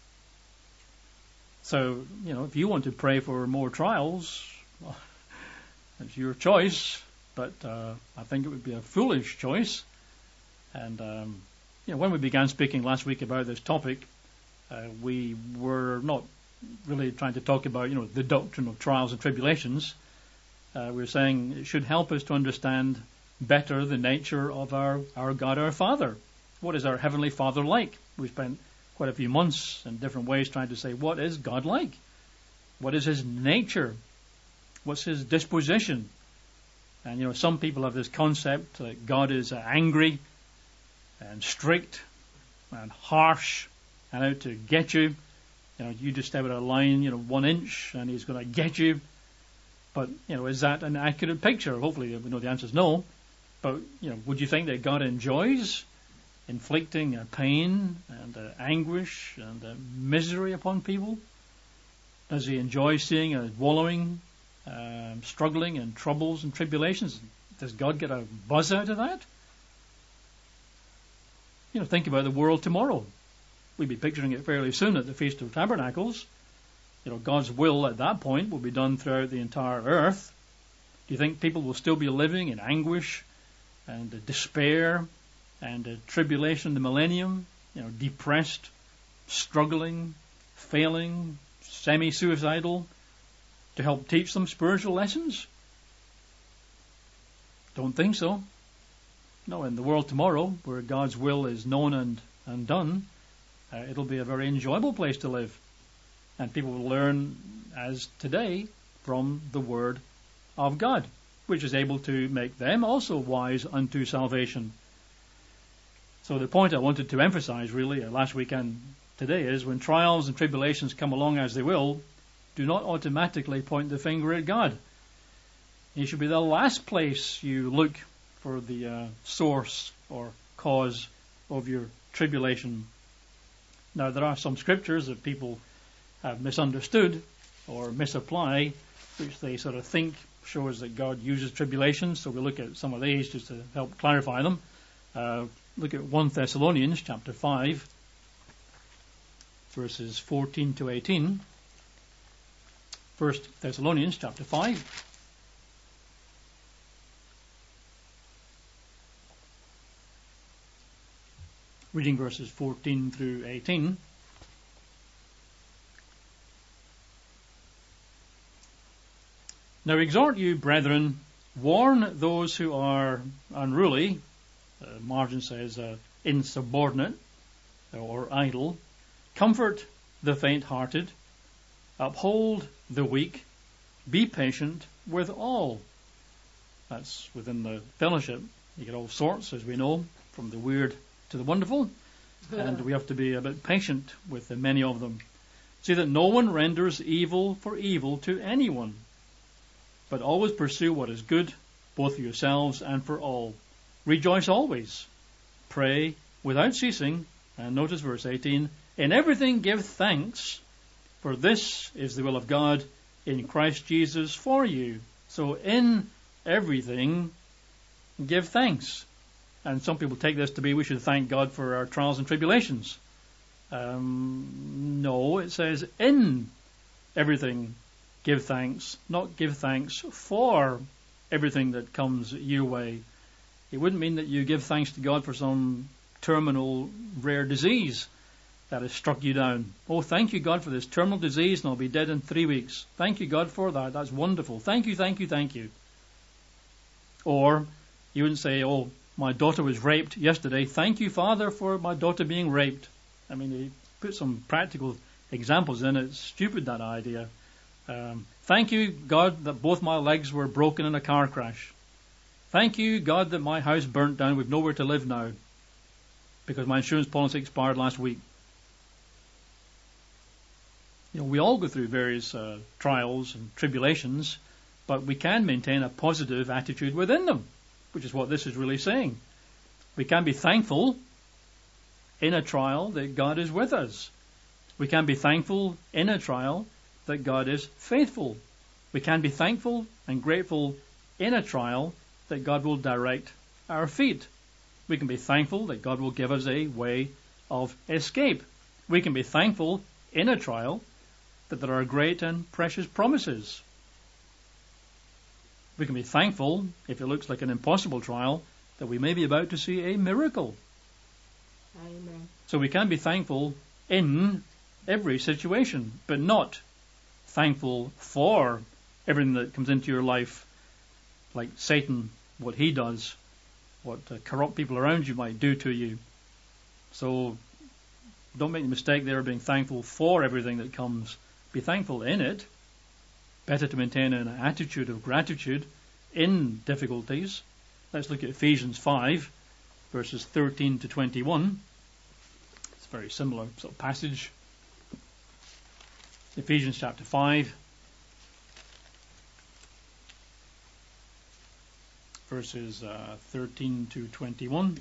So, you know, if you want to pray for more trials, well, it's your choice. But uh, I think it would be a foolish choice. And, um, you know, when we began speaking last week about this topic, uh, we were not really trying to talk about, you know, the doctrine of trials and tribulations. Uh, we were saying it should help us to understand better the nature of our, our God, our Father. What is our Heavenly Father like? We spent quite a few months in different ways trying to say, what is God like? What is His nature? What's His disposition? And, you know, some people have this concept that God is uh, angry and strict and harsh and out to get you. You know, you just step out of line, you know, one inch and He's going to get you. But, you know, is that an accurate picture? Hopefully we know the answer is no. But, you know, would you think that God enjoys inflicting uh, pain and uh, anguish and uh, misery upon people? Does He enjoy seeing us wallowing, um, struggling in troubles and tribulations? Does God get a buzz out of that? You know, think about the world tomorrow. We'll be picturing it fairly soon at the Feast of Tabernacles. You know, God's will at that point will be done throughout the entire earth. Do you think people will still be living in anguish and uh, despair and uh, tribulation, the millennium, you know, depressed, struggling, failing, semi-suicidal, to help teach them spiritual lessons? Don't think so. No, in the world tomorrow, where God's will is known and, and done, uh, it'll be a very enjoyable place to live. And people will learn, as today, from the Word of God, which is able to make them also wise unto salvation. So the point I wanted to emphasize really uh, last weekend today is when trials and tribulations come along as they will, do not automatically point the finger at God. It should be the last place you look for the uh, source or cause of your tribulation. Now, there are some scriptures that people have misunderstood or misapply, which they sort of think shows that God uses tribulation. So we'll look at some of these just to help clarify them. Uh, look at First Thessalonians chapter five, verses fourteen to eighteen. First Thessalonians chapter five. Reading verses fourteen through eighteen. Now exhort you, brethren, warn those who are unruly, uh, margin says uh, insubordinate or idle, comfort the faint-hearted, uphold the weak, be patient with all. That's within the fellowship. You get all sorts, as we know, from the weird to the wonderful, and we have to be a bit patient with the many of them. See that no one renders evil for evil to anyone, but always pursue what is good, both for yourselves and for all. Rejoice always. Pray without ceasing. And notice verse eighteen. In everything give thanks, for this is the will of God in Christ Jesus for you. So in everything, give thanks. And some people take this to be we should thank God for our trials and tribulations. Um, no, it says in everything give thanks, not give thanks for everything that comes your way. It wouldn't mean that you give thanks to God for some terminal rare disease that has struck you down. Oh, thank you, God, for this terminal disease, and I'll be dead in three weeks. Thank you, God, for that. That's wonderful. Thank you, thank you, thank you. Or you wouldn't say, oh, my daughter was raped yesterday. Thank you, Father, for my daughter being raped. I mean, he put some practical examples in. It's stupid, that idea. Um, thank you, God, that both my legs were broken in a car crash. Thank you, God, that my house burnt down with nowhere to live now because my insurance policy expired last week. You know, we all go through various uh, trials and tribulations, but we can maintain a positive attitude within them, which is what this is really saying. We can be thankful in a trial that God is with us. We can be thankful in a trial that God is faithful. We can be thankful and grateful in a trial that God will direct our feet. We can be thankful that God will give us a way of escape. We can be thankful in a trial that there are great and precious promises. We can be thankful, if it looks like an impossible trial, that we may be about to see a miracle. Amen. So we can be thankful in every situation, but not thankful for everything that comes into your life, like Satan, what he does, what uh, corrupt people around you might do to you. So don't make the mistake there of being thankful for everything that comes. Be thankful in it. Better to maintain an attitude of gratitude in difficulties. Let's look at Ephesians five, verses thirteen to twenty-one. It's a very similar sort of passage. Ephesians chapter five, verses uh, thirteen to twenty-one.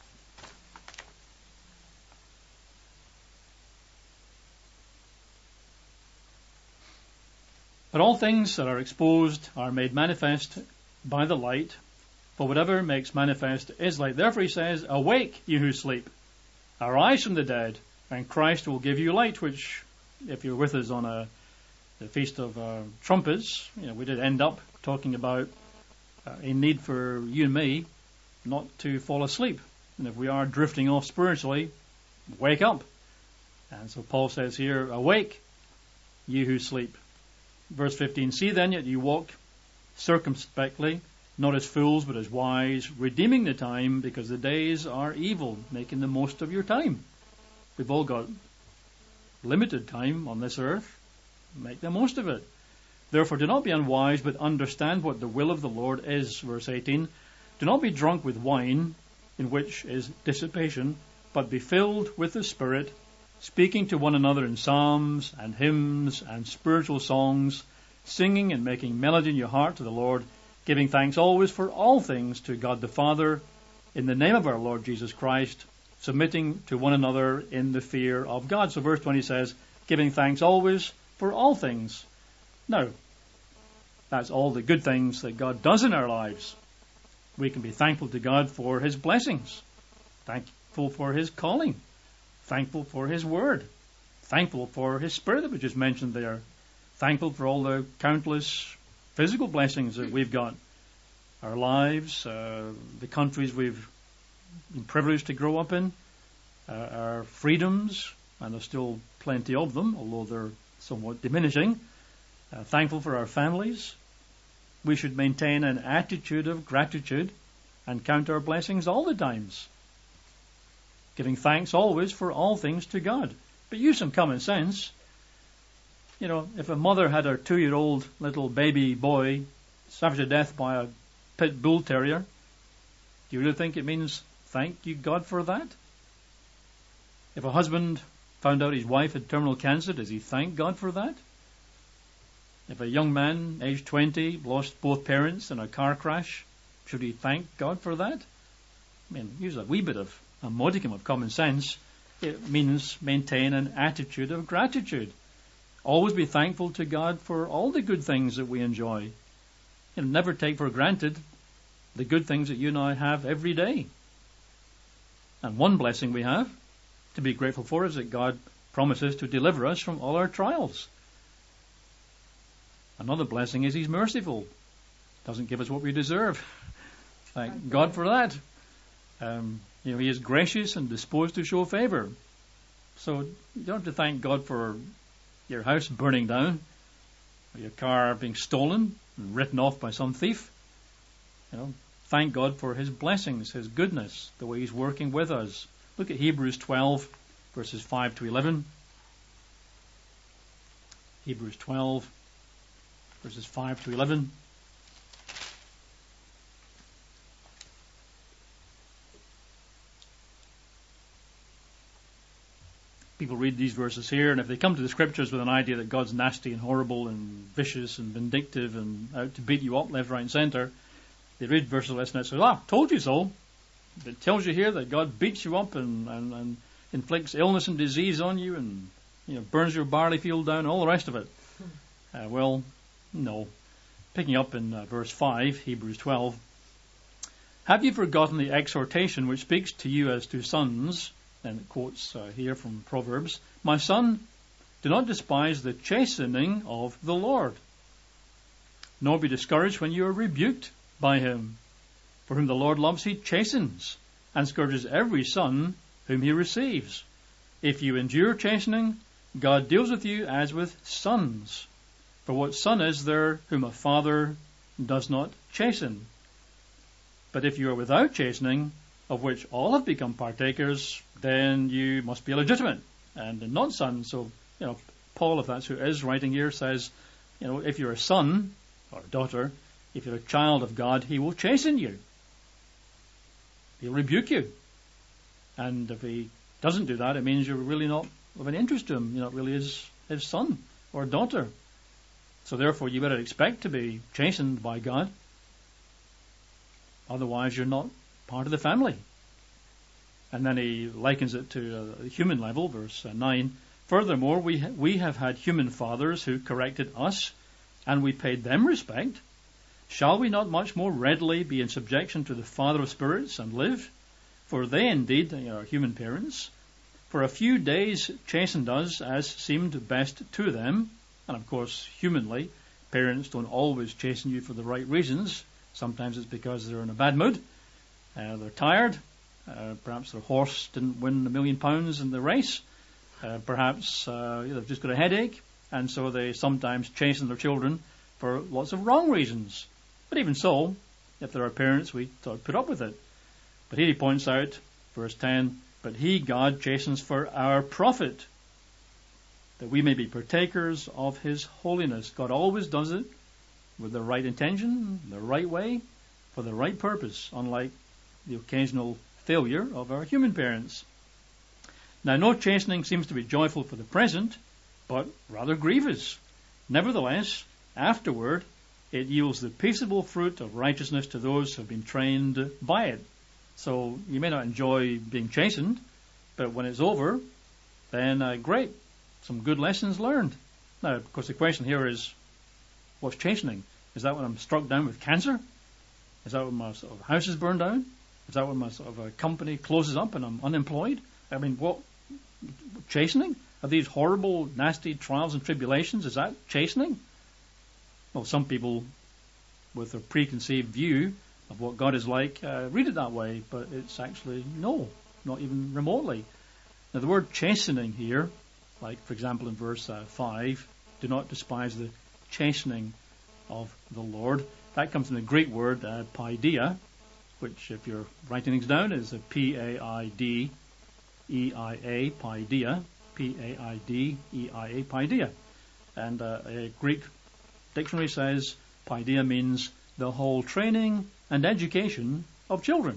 But all things that are exposed are made manifest by the light, for whatever makes manifest is light. Therefore he says, awake, you who sleep, arise from the dead, and Christ will give you light, which, if you're with us on a, the Feast of uh, Trumpets, you know, we did end up talking about uh, a need for you and me not to fall asleep. And if we are drifting off spiritually, wake up. And so Paul says here, awake, you who sleep. Verse fifteen, see then that you walk circumspectly, not as fools but as wise, redeeming the time, because the days are evil, making the most of your time. We've all got limited time on this earth. Make the most of it. Therefore do not be unwise, but understand what the will of the Lord is. Verse eighteen, do not be drunk with wine, in which is dissipation, but be filled with the Spirit, speaking to one another in psalms and hymns and spiritual songs, singing and making melody in your heart to the Lord, giving thanks always for all things to God the Father, in the name of our Lord Jesus Christ, submitting to one another in the fear of God. So verse twenty says, giving thanks always for all things. Now, that's all the good things that God does in our lives. We can be thankful to God for His blessings, thankful for His calling, thankful for His Word, thankful for His Spirit that was just mentioned there, thankful for all the countless physical blessings that we've got, our lives, uh, the countries we've been privileged to grow up in, uh, our freedoms, and there's still plenty of them, although they're somewhat diminishing. Uh, thankful for our families. We should maintain an attitude of gratitude and count our blessings all the times, giving thanks always for all things to God. But use some common sense. You know, if a mother had her two-year-old little baby boy suffered to death by a pit bull terrier, do you really think it means thank you God for that? If a husband found out his wife had terminal cancer, does he thank God for that? If a young man, aged twenty, lost both parents in a car crash, should he thank God for that? I mean, use a wee bit of a modicum of common sense. It means maintain an attitude of gratitude. Always be thankful to God for all the good things that we enjoy. You know, never take for granted the good things that you and I have every day. And one blessing we have to be grateful for is that God promises to deliver us from all our trials. Another blessing is He's merciful. Doesn't give us what we deserve. Thank God for that. Um, you know, He is gracious and disposed to show favour. So you don't have to thank God for your house burning down, or your car being stolen and written off by some thief. You know, thank God for His blessings, His goodness, the way He's working with us. Look at Hebrews twelve, verses five to eleven. Hebrews twelve, verses five to eleven. People read these verses here, and if they come to the Scriptures with an idea that God's nasty and horrible and vicious and vindictive and out to beat you up left, right, and centre, they read verses like this and it says, ah, told you so. It tells you here that God beats you up and, and, and inflicts illness and disease on you and, you know, burns your barley field down and all the rest of it. Uh, well, no. Picking up in uh, verse five, Hebrews twelve. Have you forgotten the exhortation which speaks to you as to sons? And it quotes uh, here from Proverbs. My son, do not despise the chastening of the Lord, nor be discouraged when you are rebuked by Him. For whom the Lord loves, He chastens, and scourges every son whom He receives. If you endure chastening, God deals with you as with sons. For what son is there whom a father does not chasten? But if you are without chastening, of which all have become partakers, then you must be illegitimate and not sons. So, you know, Paul, if that's who is writing here, says, you know, if you're a son or a daughter, if you're a child of God, He will chasten you. He'll rebuke you. And if He doesn't do that, it means you're really not of an interest to Him. You're not really His, his son or daughter. So therefore, you better expect to be chastened by God. Otherwise, you're not part of the family. And then he likens it to a human level, verse nine. Furthermore, we ha- we have had human fathers who corrected us, and we paid them respect. Shall we not much more readily be in subjection to the Father of spirits and live? For they indeed are human parents. For a few days chastened us as seemed best to them. And of course, humanly, parents don't always chasten you for the right reasons. Sometimes it's because they're in a bad mood. Uh, they're tired. Uh, perhaps their horse didn't win a million pounds in the race. Uh, perhaps uh, they've just got a headache, and so they sometimes chasten their children for lots of wrong reasons. But even so, if there are parents, we sort of put up with it. But here he points out, verse ten, but He, God, chastens for our profit, that we may be partakers of His holiness. God always does it with the right intention, the right way, for the right purpose, unlike the occasional failure of our human parents. Now, no chastening seems to be joyful for the present, but rather grievous. Nevertheless, afterward, it yields the peaceable fruit of righteousness to those who have been trained by it. So you may not enjoy being chastened, but when it's over, then uh, great, some good lessons learned. Now, of course, the question here is, what's chastening? Is that when I'm struck down with cancer? Is that when my sort of house is burned down? Is that when my sort of a company closes up and I'm unemployed? I mean, what? Chastening? Are these horrible, nasty trials and tribulations? Is that chastening? Well, some people, with a preconceived view of what God is like, uh, read it that way, but it's actually no, not even remotely. Now, the word chastening here, like, for example, in verse uh, five, do not despise the chastening of the Lord. That comes from the Greek word uh, paideia, which, if you're writing things down, is a P A I D E I A, paideia, P A I D E I A, paideia. And uh, a Greek dictionary says paideia means the whole training and education of children.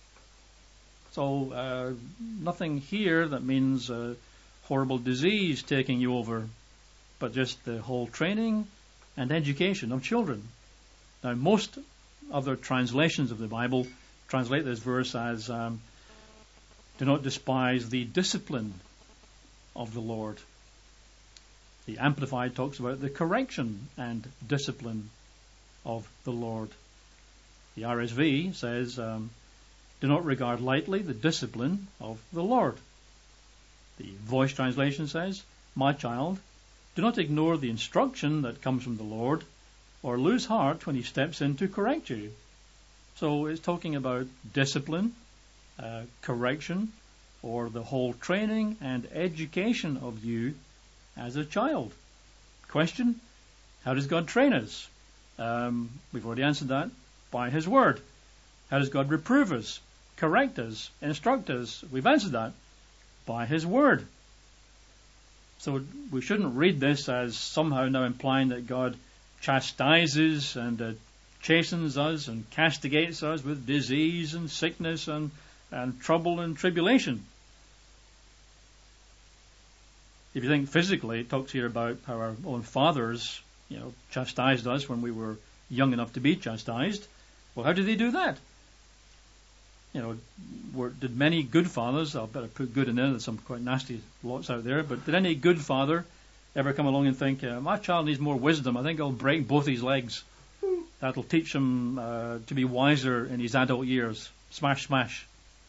So uh, nothing here that means uh, horrible disease taking you over, but just the whole training and education of children. Now, most other translations of the Bible translate this verse as um, do not despise the discipline of the Lord. The Amplified talks about the correction and discipline of the Lord. The R S V says, um, do not regard lightly the discipline of the Lord. The Voice translation says, my child, do not ignore the instruction that comes from the Lord, or lose heart when he steps in to correct you. So it's talking about discipline, uh, correction, or the whole training and education of you as a child. Question, how does God train us? Um, we've already answered that. By his word. How does God reprove us, correct us, instruct us? We've answered that. By his word. So we shouldn't read this as somehow now implying that God chastises and uh, chastens us and castigates us with disease and sickness and, and trouble and tribulation. If you think physically, it talks here about how our own fathers, you know, chastised us when we were young enough to be chastised. Well, how did they do that? You know, were, did many good fathers, I'll better put good in there, there's some quite nasty lots out there, but did any good father ever come along and think, uh, my child needs more wisdom, I think I'll break both his legs. That'll teach him uh, to be wiser in his adult years. Smash, smash.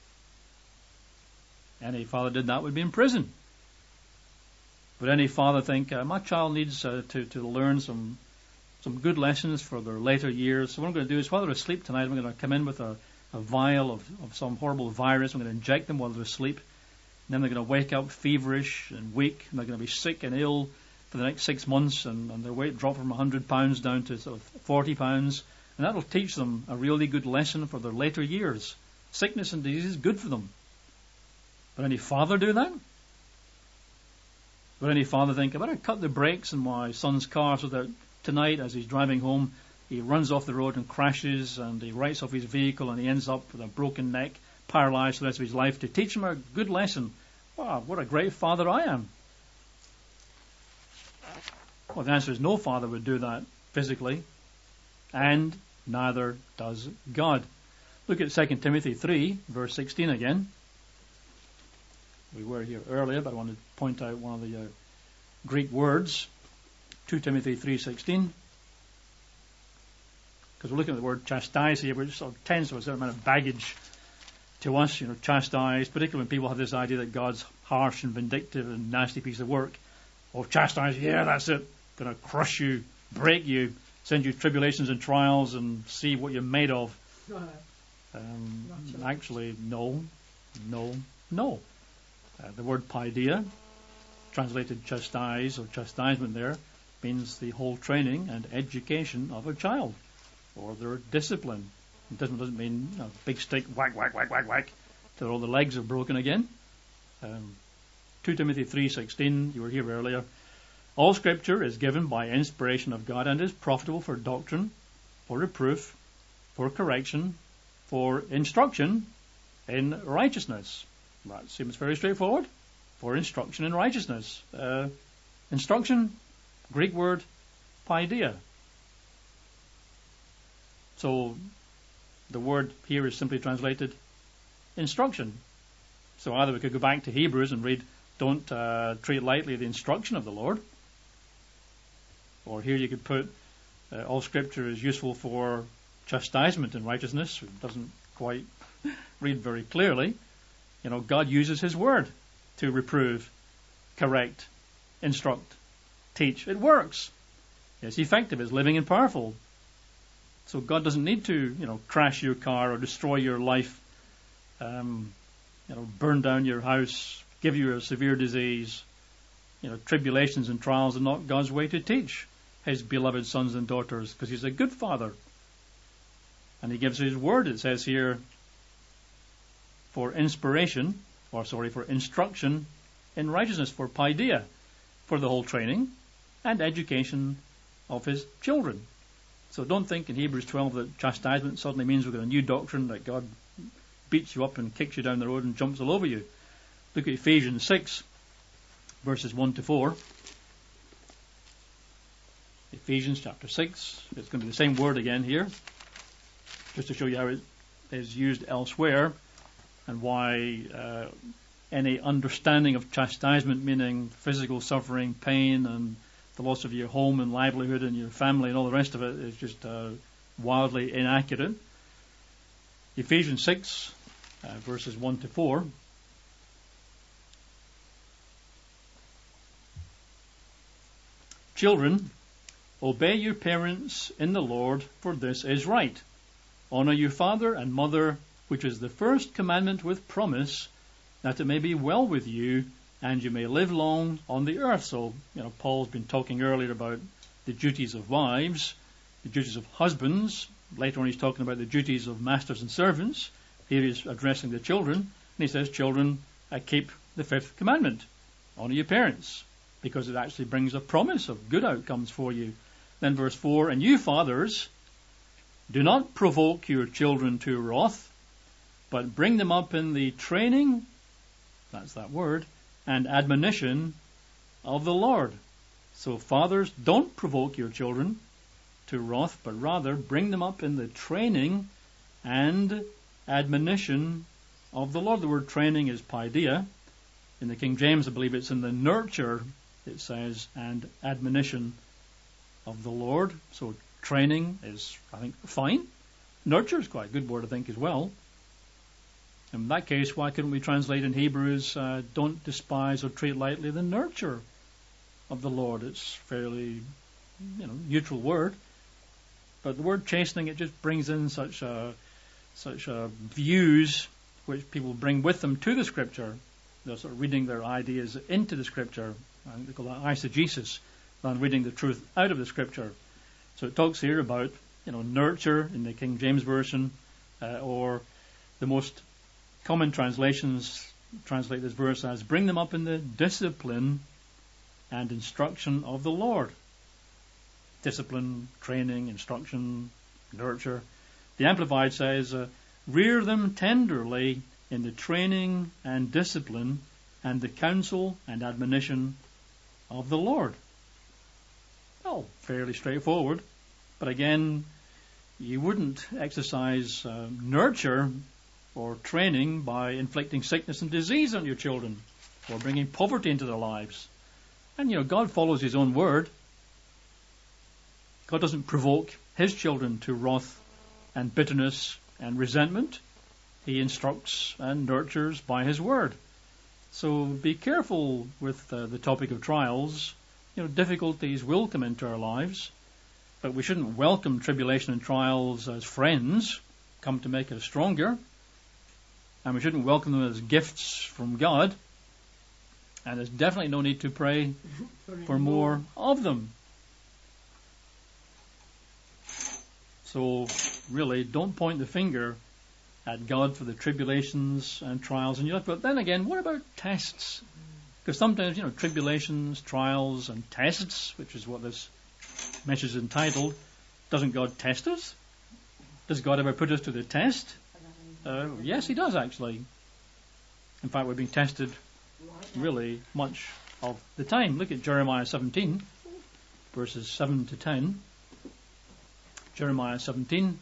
Any father did that would be in prison. Would any father think, uh, my child needs uh, to, to learn some some good lessons for their later years. So what I'm going to do is while they're asleep tonight, I'm going to come in with a, a vial of, of some horrible virus. I'm going to inject them while they're asleep. And then they're going to wake up feverish and weak. And they're going to be sick and ill for the next six months. And, and their weight drop from one hundred pounds down to sort of forty pounds. And that will teach them a really good lesson for their later years. Sickness and disease is good for them. Would any father do that? Would any father think, I better cut the brakes on my son's car so that tonight as he's driving home, he runs off the road and crashes and he writes off his vehicle and he ends up with a broken neck, paralyzed for the rest of his life, to teach him a good lesson. Wow, what a great father I am. Well, the answer is no father would do that physically, and neither does God. Look at Second Timothy three, verse sixteen again. We were here earlier, but I want to point out one of the uh, Greek words, Second Timothy three sixteen. Because we're looking at the word chastise here, which sort of tends to have a certain amount of baggage to us, you know, chastise, particularly when people have this idea that God's harsh and vindictive and nasty piece of work. Oh, chastise, yeah, that's it. Going to crush you, break you, send you tribulations and trials and see what you're made of. Um, actually, no, no, no. Uh, the word paideia, translated chastise or chastisement there, means the whole training and education of a child, or their discipline. It doesn't, doesn't mean a big stick, whack, whack, whack, whack, whack, till all the legs are broken again. Um, Second Timothy three sixteen, you were here earlier. All Scripture is given by inspiration of God and is profitable for doctrine, for reproof, for correction, for instruction in righteousness. That seems very straightforward. For instruction in righteousness. Uh, instruction, Greek word, paideia. So the word here is simply translated instruction. So either we could go back to Hebrews and read, don't uh, treat lightly the instruction of the Lord. Or here you could put, uh, all Scripture is useful for chastisement in righteousness. It doesn't quite read very clearly. You know, God uses His Word to reprove, correct, instruct, teach. It works. It's effective. It's living and powerful. So God doesn't need to, you know, crash your car or destroy your life, um, you know, burn down your house, give you a severe disease. You know, tribulations and trials are not God's way to teach His beloved sons and daughters, because He's a good Father. And He gives His Word, it says here, for inspiration, or sorry, for instruction in righteousness, for paideia, for the whole training and education of His children. So don't think in Hebrews twelve that chastisement suddenly means we've got a new doctrine that God beats you up and kicks you down the road and jumps all over you. Look at Ephesians six, verses one to four. Ephesians chapter six. It's going to be the same word again here, just to show you how it is used elsewhere and why uh, any understanding of chastisement, meaning physical suffering, pain, and the loss of your home and livelihood and your family and all the rest of it, is just uh, wildly inaccurate. Ephesians six, uh, verses one to four. Children, obey your parents in the Lord, for this is right. Honor your father and mother, which is the first commandment with promise, that it may be well with you, and you may live long on the earth. So, you know, Paul's been talking earlier about the duties of wives, the duties of husbands. Later on he's talking about the duties of masters and servants. Here he's addressing the children, and he says, children, uh, keep the fifth commandment. Honor your parents, because it actually brings a promise of good outcomes for you. Then verse four, and you fathers, do not provoke your children to wrath, but bring them up in the training, that's that word, and admonition of the Lord. So fathers, don't provoke your children to wrath, but rather bring them up in the training and admonition of the Lord. The word training is paideia. In the King James, I believe it's in the nurture, it says, and admonition of the Lord. So training is, I think, fine. Nurture is quite a good word, I think, as well. In that case, why couldn't we translate in Hebrews, uh, don't despise or treat lightly the nurture of the Lord? It's fairly, you know, neutral word. But the word chastening, it just brings in such uh, such uh, views which people bring with them to the Scripture. They're sort of reading their ideas into the Scripture. I think they call that eisegesis, than reading the truth out of the Scripture. So it talks here about, you know, nurture in the King James Version, uh, or the most common translations translate this verse as bring them up in the discipline and instruction of the Lord. Discipline, training, instruction, nurture. The Amplified says, uh, rear them tenderly in the training and discipline and the counsel and admonition of the Lord. Well, fairly straightforward. But again, you wouldn't exercise uh, nurture or training by inflicting sickness and disease on your children or bringing poverty into their lives. And, you know, God follows his own word. God doesn't provoke his children to wrath and bitterness and resentment. He instructs and nurtures by his word. So be careful with uh, the topic of trials. You know, difficulties will come into our lives, but we shouldn't welcome tribulation and trials as friends, come to make us stronger. And we shouldn't welcome them as gifts from God. And there's definitely no need to pray for more of them. So really, don't point the finger at God for the tribulations and trials in your life. But then again, what about tests? Because sometimes, you know, tribulations, trials, and tests, which is what this message is entitled, doesn't God test us? Does God ever put us to the test? Uh, yes, he does, actually. In fact, we're being tested really much of the time. Look at Jeremiah seventeen, verses seven to ten. Jeremiah seventeen.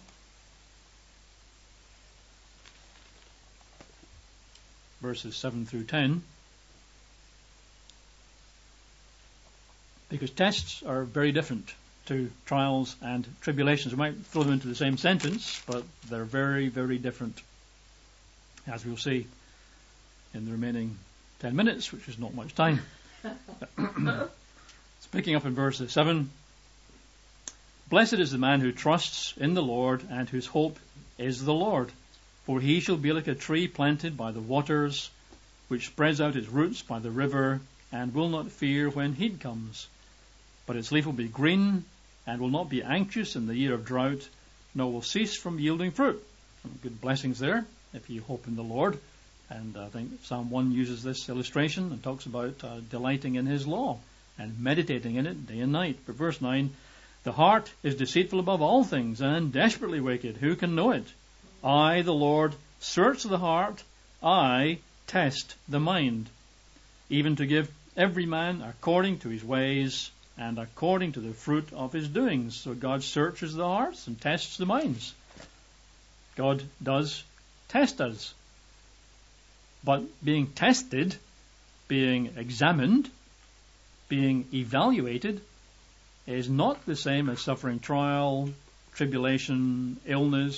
Verses seven through ten. Because tests are very different to trials and tribulations. We might throw them into the same sentence, but they're very, very different, as we'll see in the remaining ten minutes, which is not much time. It's picking up in verse seven. Blessed is the man who trusts in the Lord and whose hope is the Lord. For he shall be like a tree planted by the waters, which spreads out its roots by the river, and will not fear when heat comes. But its leaf will be green, and will not be anxious in the year of drought, nor will cease from yielding fruit. Some good blessings there, if you hope in the Lord. And I think Psalm one uses this illustration and talks about uh, delighting in his law and meditating in it day and night. But verse nine, the heart is deceitful above all things and desperately wicked. Who can know it? I, the Lord, search the heart. I test the mind, even to give every man according to his ways and according to the fruit of his doings. So God searches the hearts and tests the minds. God does test us. But being tested, being examined, being evaluated is not the same as suffering trial, tribulation, illness,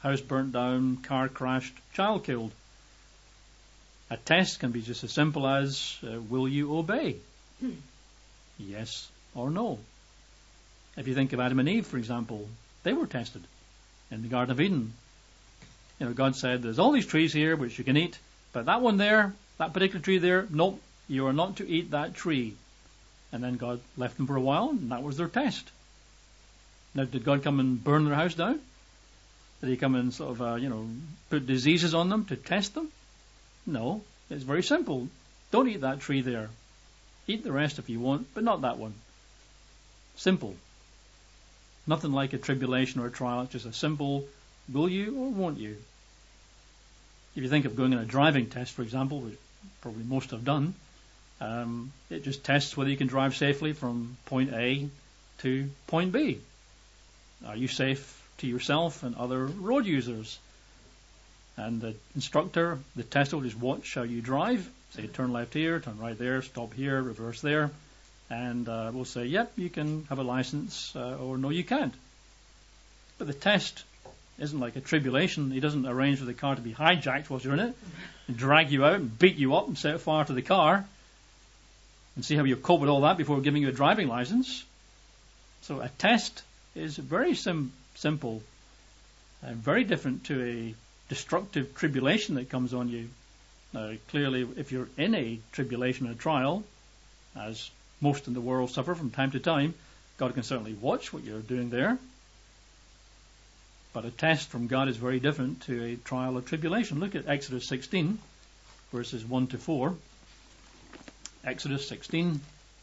house burnt down, car crashed, child killed. A test can be just as simple as, uh, will you obey? Hmm. Yes or no. If you think of Adam and Eve, for example, they were tested in the Garden of Eden. You know, God said, there's all these trees here which you can eat, but that one there, that particular tree there, nope, you are not to eat that tree. And then God left them for a while, and that was their test. Now, did God come and burn their house down? Did he come and sort of, uh, you know, put diseases on them to test them? No, it's very simple. Don't eat that tree there. Eat the rest if you want, but not that one. Simple. Nothing like a tribulation or a trial. It's just a simple, will you or won't you? If you think of going on a driving test, for example, which probably most have done, um, it just tests whether you can drive safely from point A to point B. Are you safe to yourself and other road users? And the instructor, the tester will just watch how you drive. Say, turn left here, turn right there, stop here, reverse there. And uh, we'll say, yep, you can have a license, uh, or no, you can't. But the test isn't like a tribulation. He doesn't arrange for the car to be hijacked whilst you're in it, and drag you out and beat you up and set fire to the car, and see how you cope with all that before giving you a driving license. So a test is very sim- simple, and very different to a destructive tribulation that comes on you. Now, clearly, if you're in a tribulation, a trial, as most in the world suffer from time to time, God can certainly watch what you're doing there. But a test from God is very different to a trial or tribulation. Look at Exodus sixteen, verses one to four. Exodus sixteen.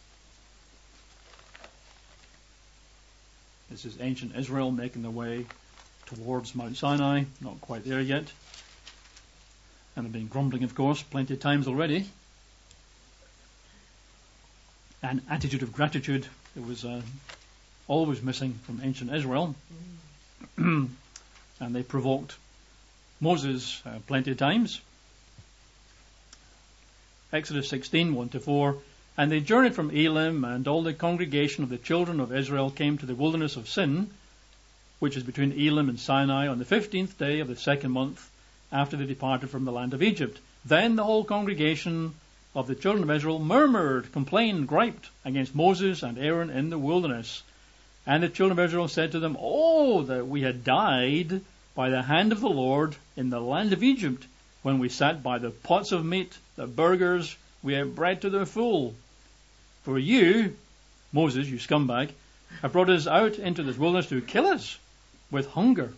This is ancient Israel making their way towards Mount Sinai. Not quite there yet. And they've been grumbling, of course, plenty of times already. An attitude of gratitude that was uh, always missing from ancient Israel. Mm. And they provoked Moses uh, plenty of times. Exodus sixteen, one to four. And they journeyed from Elim, and all the congregation of the children of Israel came to the wilderness of Sin, which is between Elim and Sinai, on the fifteenth day of the second month after they departed from the land of Egypt. Then the whole congregation of the children of Israel murmured, complained, griped against Moses and Aaron in the wilderness. And the children of Israel said to them, oh, that we had died by the hand of the Lord in the land of Egypt, when we sat by the pots of meat, the burgers, we had bread to the full. For you, Moses, you scumbag, have brought us out into this wilderness to kill us with hunger.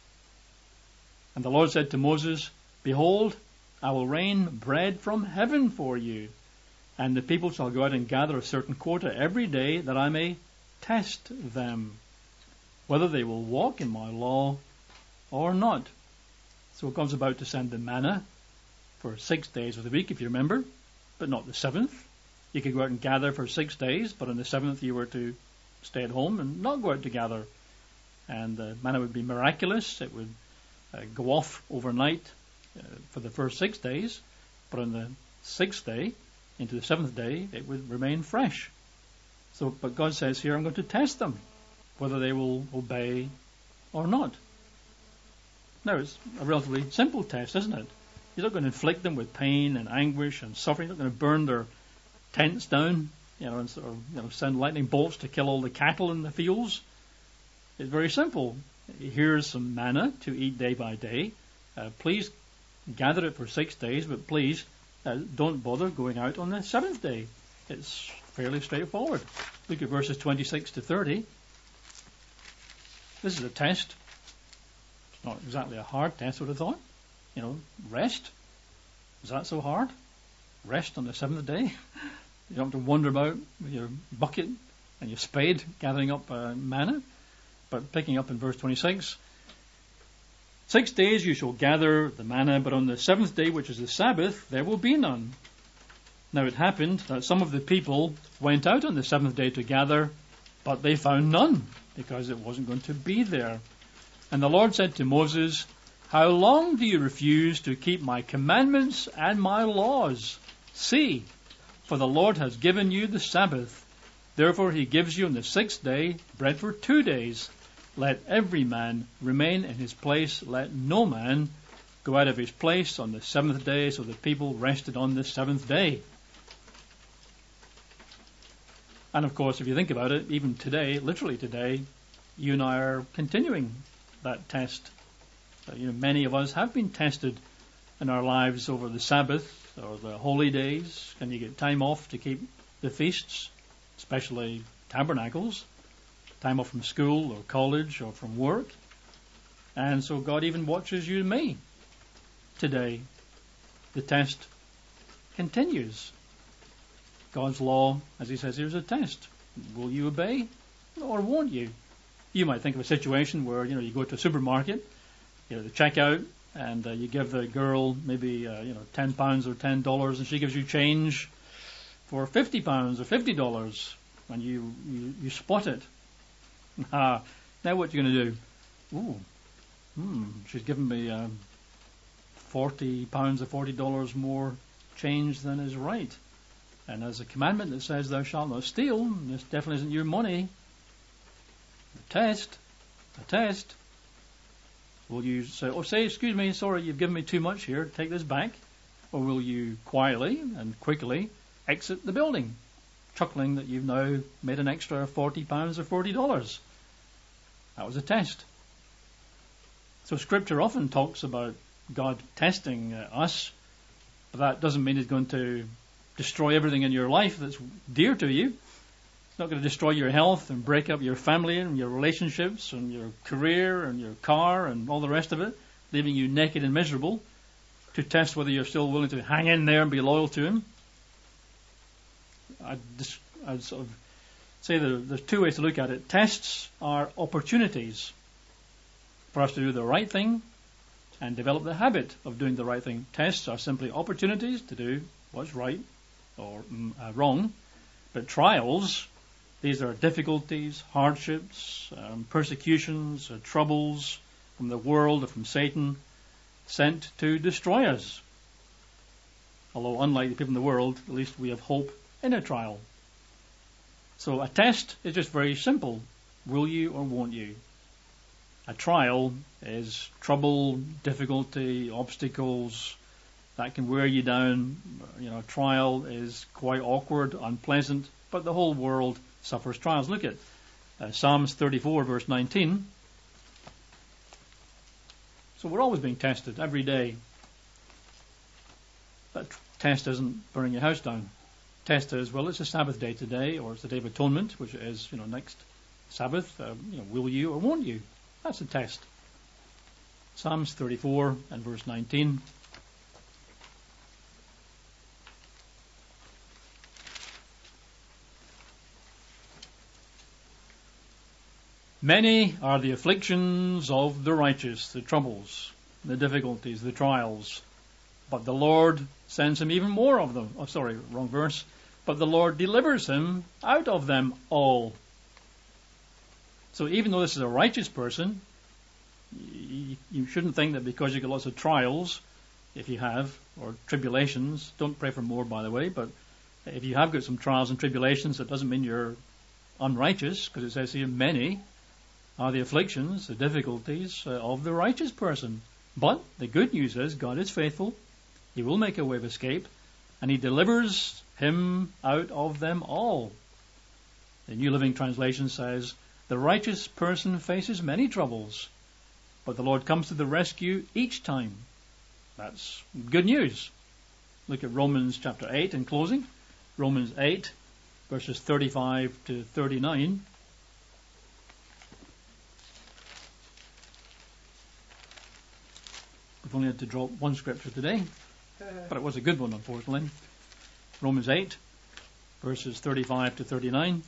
And the Lord said to Moses, behold, I will rain bread from heaven for you, and the people shall go out and gather a certain quota every day, that I may test them, whether they will walk in my law or not. So God's about to send the manna for six days of the week, if you remember, but not the seventh. You could go out and gather for six days, but on the seventh you were to stay at home and not go out to gather. And the manna would be miraculous. It would uh, go off overnight uh, for the first six days, but on the sixth day, into the seventh day, it would remain fresh. So, but God says here, I'm going to test them, whether they will obey or not. Now, it's a relatively simple test, isn't it? You're not going to inflict them with pain and anguish and suffering. You're not going to burn their tents down, you know, and sort of, you know, send lightning bolts to kill all the cattle in the fields. It's very simple. Here's some manna to eat day by day. Uh, please gather it for six days, but please uh, don't bother going out on the seventh day. It's fairly straightforward. Look at verses twenty-six to thirty. This is a test. It's not exactly a hard test, I would have thought. You know, rest. Is that so hard? Rest on the seventh day? You don't have to wander about with your bucket and your spade gathering up uh, manna. But picking up in verse twenty-six, six days you shall gather the manna, but on the seventh day, which is the Sabbath, there will be none. Now it happened that some of the people went out on the seventh day to gather, but they found none, because it wasn't going to be there. And the Lord said to Moses, how long do you refuse to keep my commandments and my laws? See, for the Lord has given you the Sabbath. Therefore he gives you on the sixth day bread for two days. let every man remain in his place. Let no man go out of his place on the seventh day. So the people rested on the seventh day. And of course, if you think about it, even today, literally today, you and I are continuing that test. Uh, you know, many of us have been tested in our lives over the Sabbath or the holy days. Can you get time off to keep the feasts, especially tabernacles? Time off from school or college or from work. And so God even watches you and me today. The test continues. God's law, as he says, here's a test. Will you obey or won't you? You might think of a situation where, you know, you go to a supermarket, you know, the checkout, and uh, you give the girl maybe, uh, you know, ten pounds or ten dollars, and she gives you change for fifty pounds or fifty dollars, and you, you, you spot it. Ah, now what are you going to do? Ooh, hmm, she's given me um, forty pounds or forty dollars more change than is right. And there's a commandment that says thou shalt not steal. This definitely isn't your money. A test. A test. Will you say, oh, say, excuse me, sorry, you've given me too much here, take this back? Or will you quietly and quickly exit the building, chuckling that you've now made an extra forty pounds or forty dollars? That was a test. So Scripture often talks about God testing uh, us, but that doesn't mean He's going to destroy everything in your life that's dear to you. It's not going to destroy your health and break up your family and your relationships and your career and your car and all the rest of it, leaving you naked and miserable, to test whether you're still willing to hang in there and be loyal to Him. I'd, just, I'd sort of say that there's two ways to look at it. Tests are opportunities for us to do the right thing and develop the habit of doing the right thing. Tests are simply opportunities to do what's right or uh, wrong. But trials, these are difficulties, hardships, um, persecutions, uh, troubles from the world or from Satan, sent to destroy us. Although unlike the people in the world, at least we have hope in a trial. So a test is just very simple. Will you or won't you? A trial is trouble, difficulty, obstacles that can wear you down. You know, a trial is quite awkward, unpleasant, but the whole world suffers trials. Look at uh, Psalms thirty-four, verse nineteen. So we're always being tested every day. That t- test isn't burning your house down. Test is, well, it's a Sabbath day today, or it's the Day of Atonement, which is, you know, next Sabbath. Uh, you know, will you or won't you? That's a test. Psalms thirty-four and verse nineteen. Many are the afflictions of the righteous, the troubles, the difficulties, the trials. But the Lord sends him even more of them. Oh, sorry, wrong verse. But the Lord delivers him out of them all. So even though this is a righteous person, you, you shouldn't think that because you get lots of trials, if you have, or tribulations, don't pray for more, by the way, but if you have got some trials and tribulations, that doesn't mean you're unrighteous, because it says here, many are the afflictions, the difficulties uh, of the righteous person. But the good news is God is faithful. He will make a way of escape, and He delivers him out of them all. The New Living Translation says, the righteous person faces many troubles, but the Lord comes to the rescue each time. That's good news. Look at Romans chapter eight in closing. Romans eight, verses thirty-five to thirty-nine. We've only had to drop one scripture today, but it was a good one, unfortunately. Romans eight, verses thirty-five to thirty-nine.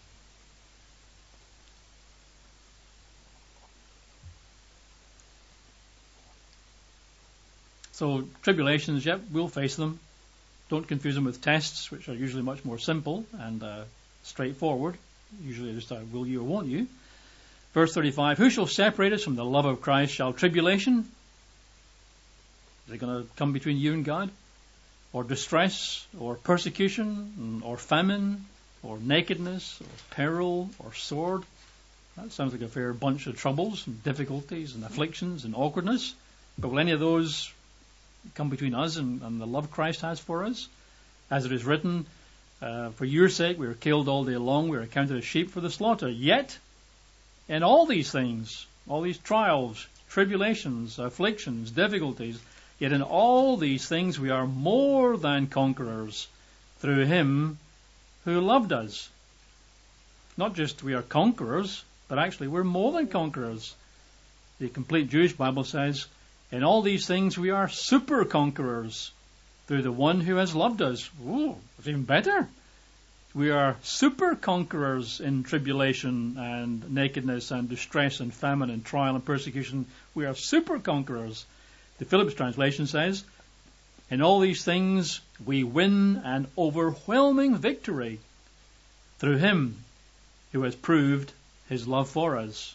So tribulations, yep, we'll face them. Don't confuse them with tests, which are usually much more simple and uh, straightforward. Usually just a will you or won't you. Verse thirty-five, who shall separate us from the love of Christ? Shall tribulation? Is it going to come between you and God? Or distress, or persecution, or famine, or nakedness, or peril, or sword? That sounds like a fair bunch of troubles and difficulties and afflictions and awkwardness. But will any of those come between us and, and the love Christ has for us? As it is written, uh, for your sake we are killed all day long, we are accounted as sheep for the slaughter. Yet, in all these things, all these trials, tribulations, afflictions, difficulties, yet in all these things we are more than conquerors through him who loved us. Not just we are conquerors, but actually we're more than conquerors. The complete Jewish Bible says, in all these things we are super conquerors through the one who has loved us. Ooh, it's even better. We are super conquerors in tribulation and nakedness and distress and famine and trial and persecution. We are super conquerors. The Phillips translation says, in all these things we win an overwhelming victory through him who has proved his love for us.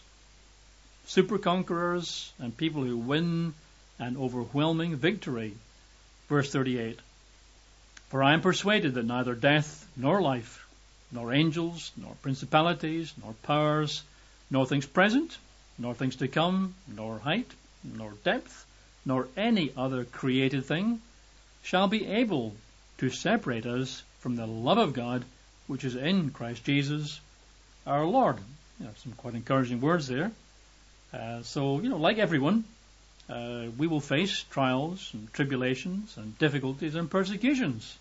Super conquerors and people who win an overwhelming victory. Verse thirty-eight. For I am persuaded that neither death nor life, nor angels, nor principalities, nor powers, nor things present, nor things to come, nor height, nor depth, nor any other created thing shall be able to separate us from the love of God which is in Christ Jesus our Lord. You know, some quite encouraging words there. Uh, so, you know, like everyone, uh, we will face trials and tribulations and difficulties and persecutions.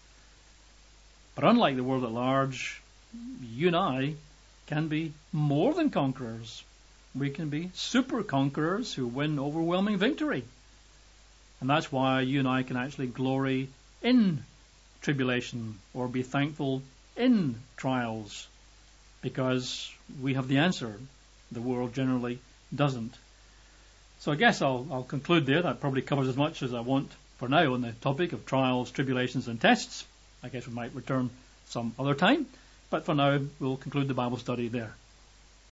But unlike the world at large, you and I can be more than conquerors. We can be super conquerors who win overwhelming victory. And that's why you and I can actually glory in tribulation or be thankful in trials, because we have the answer. The world generally doesn't. So I guess I'll, I'll conclude there. That probably covers as much as I want for now on the topic of trials, tribulations and tests. I guess we might return some other time. But for now, we'll conclude the Bible study there.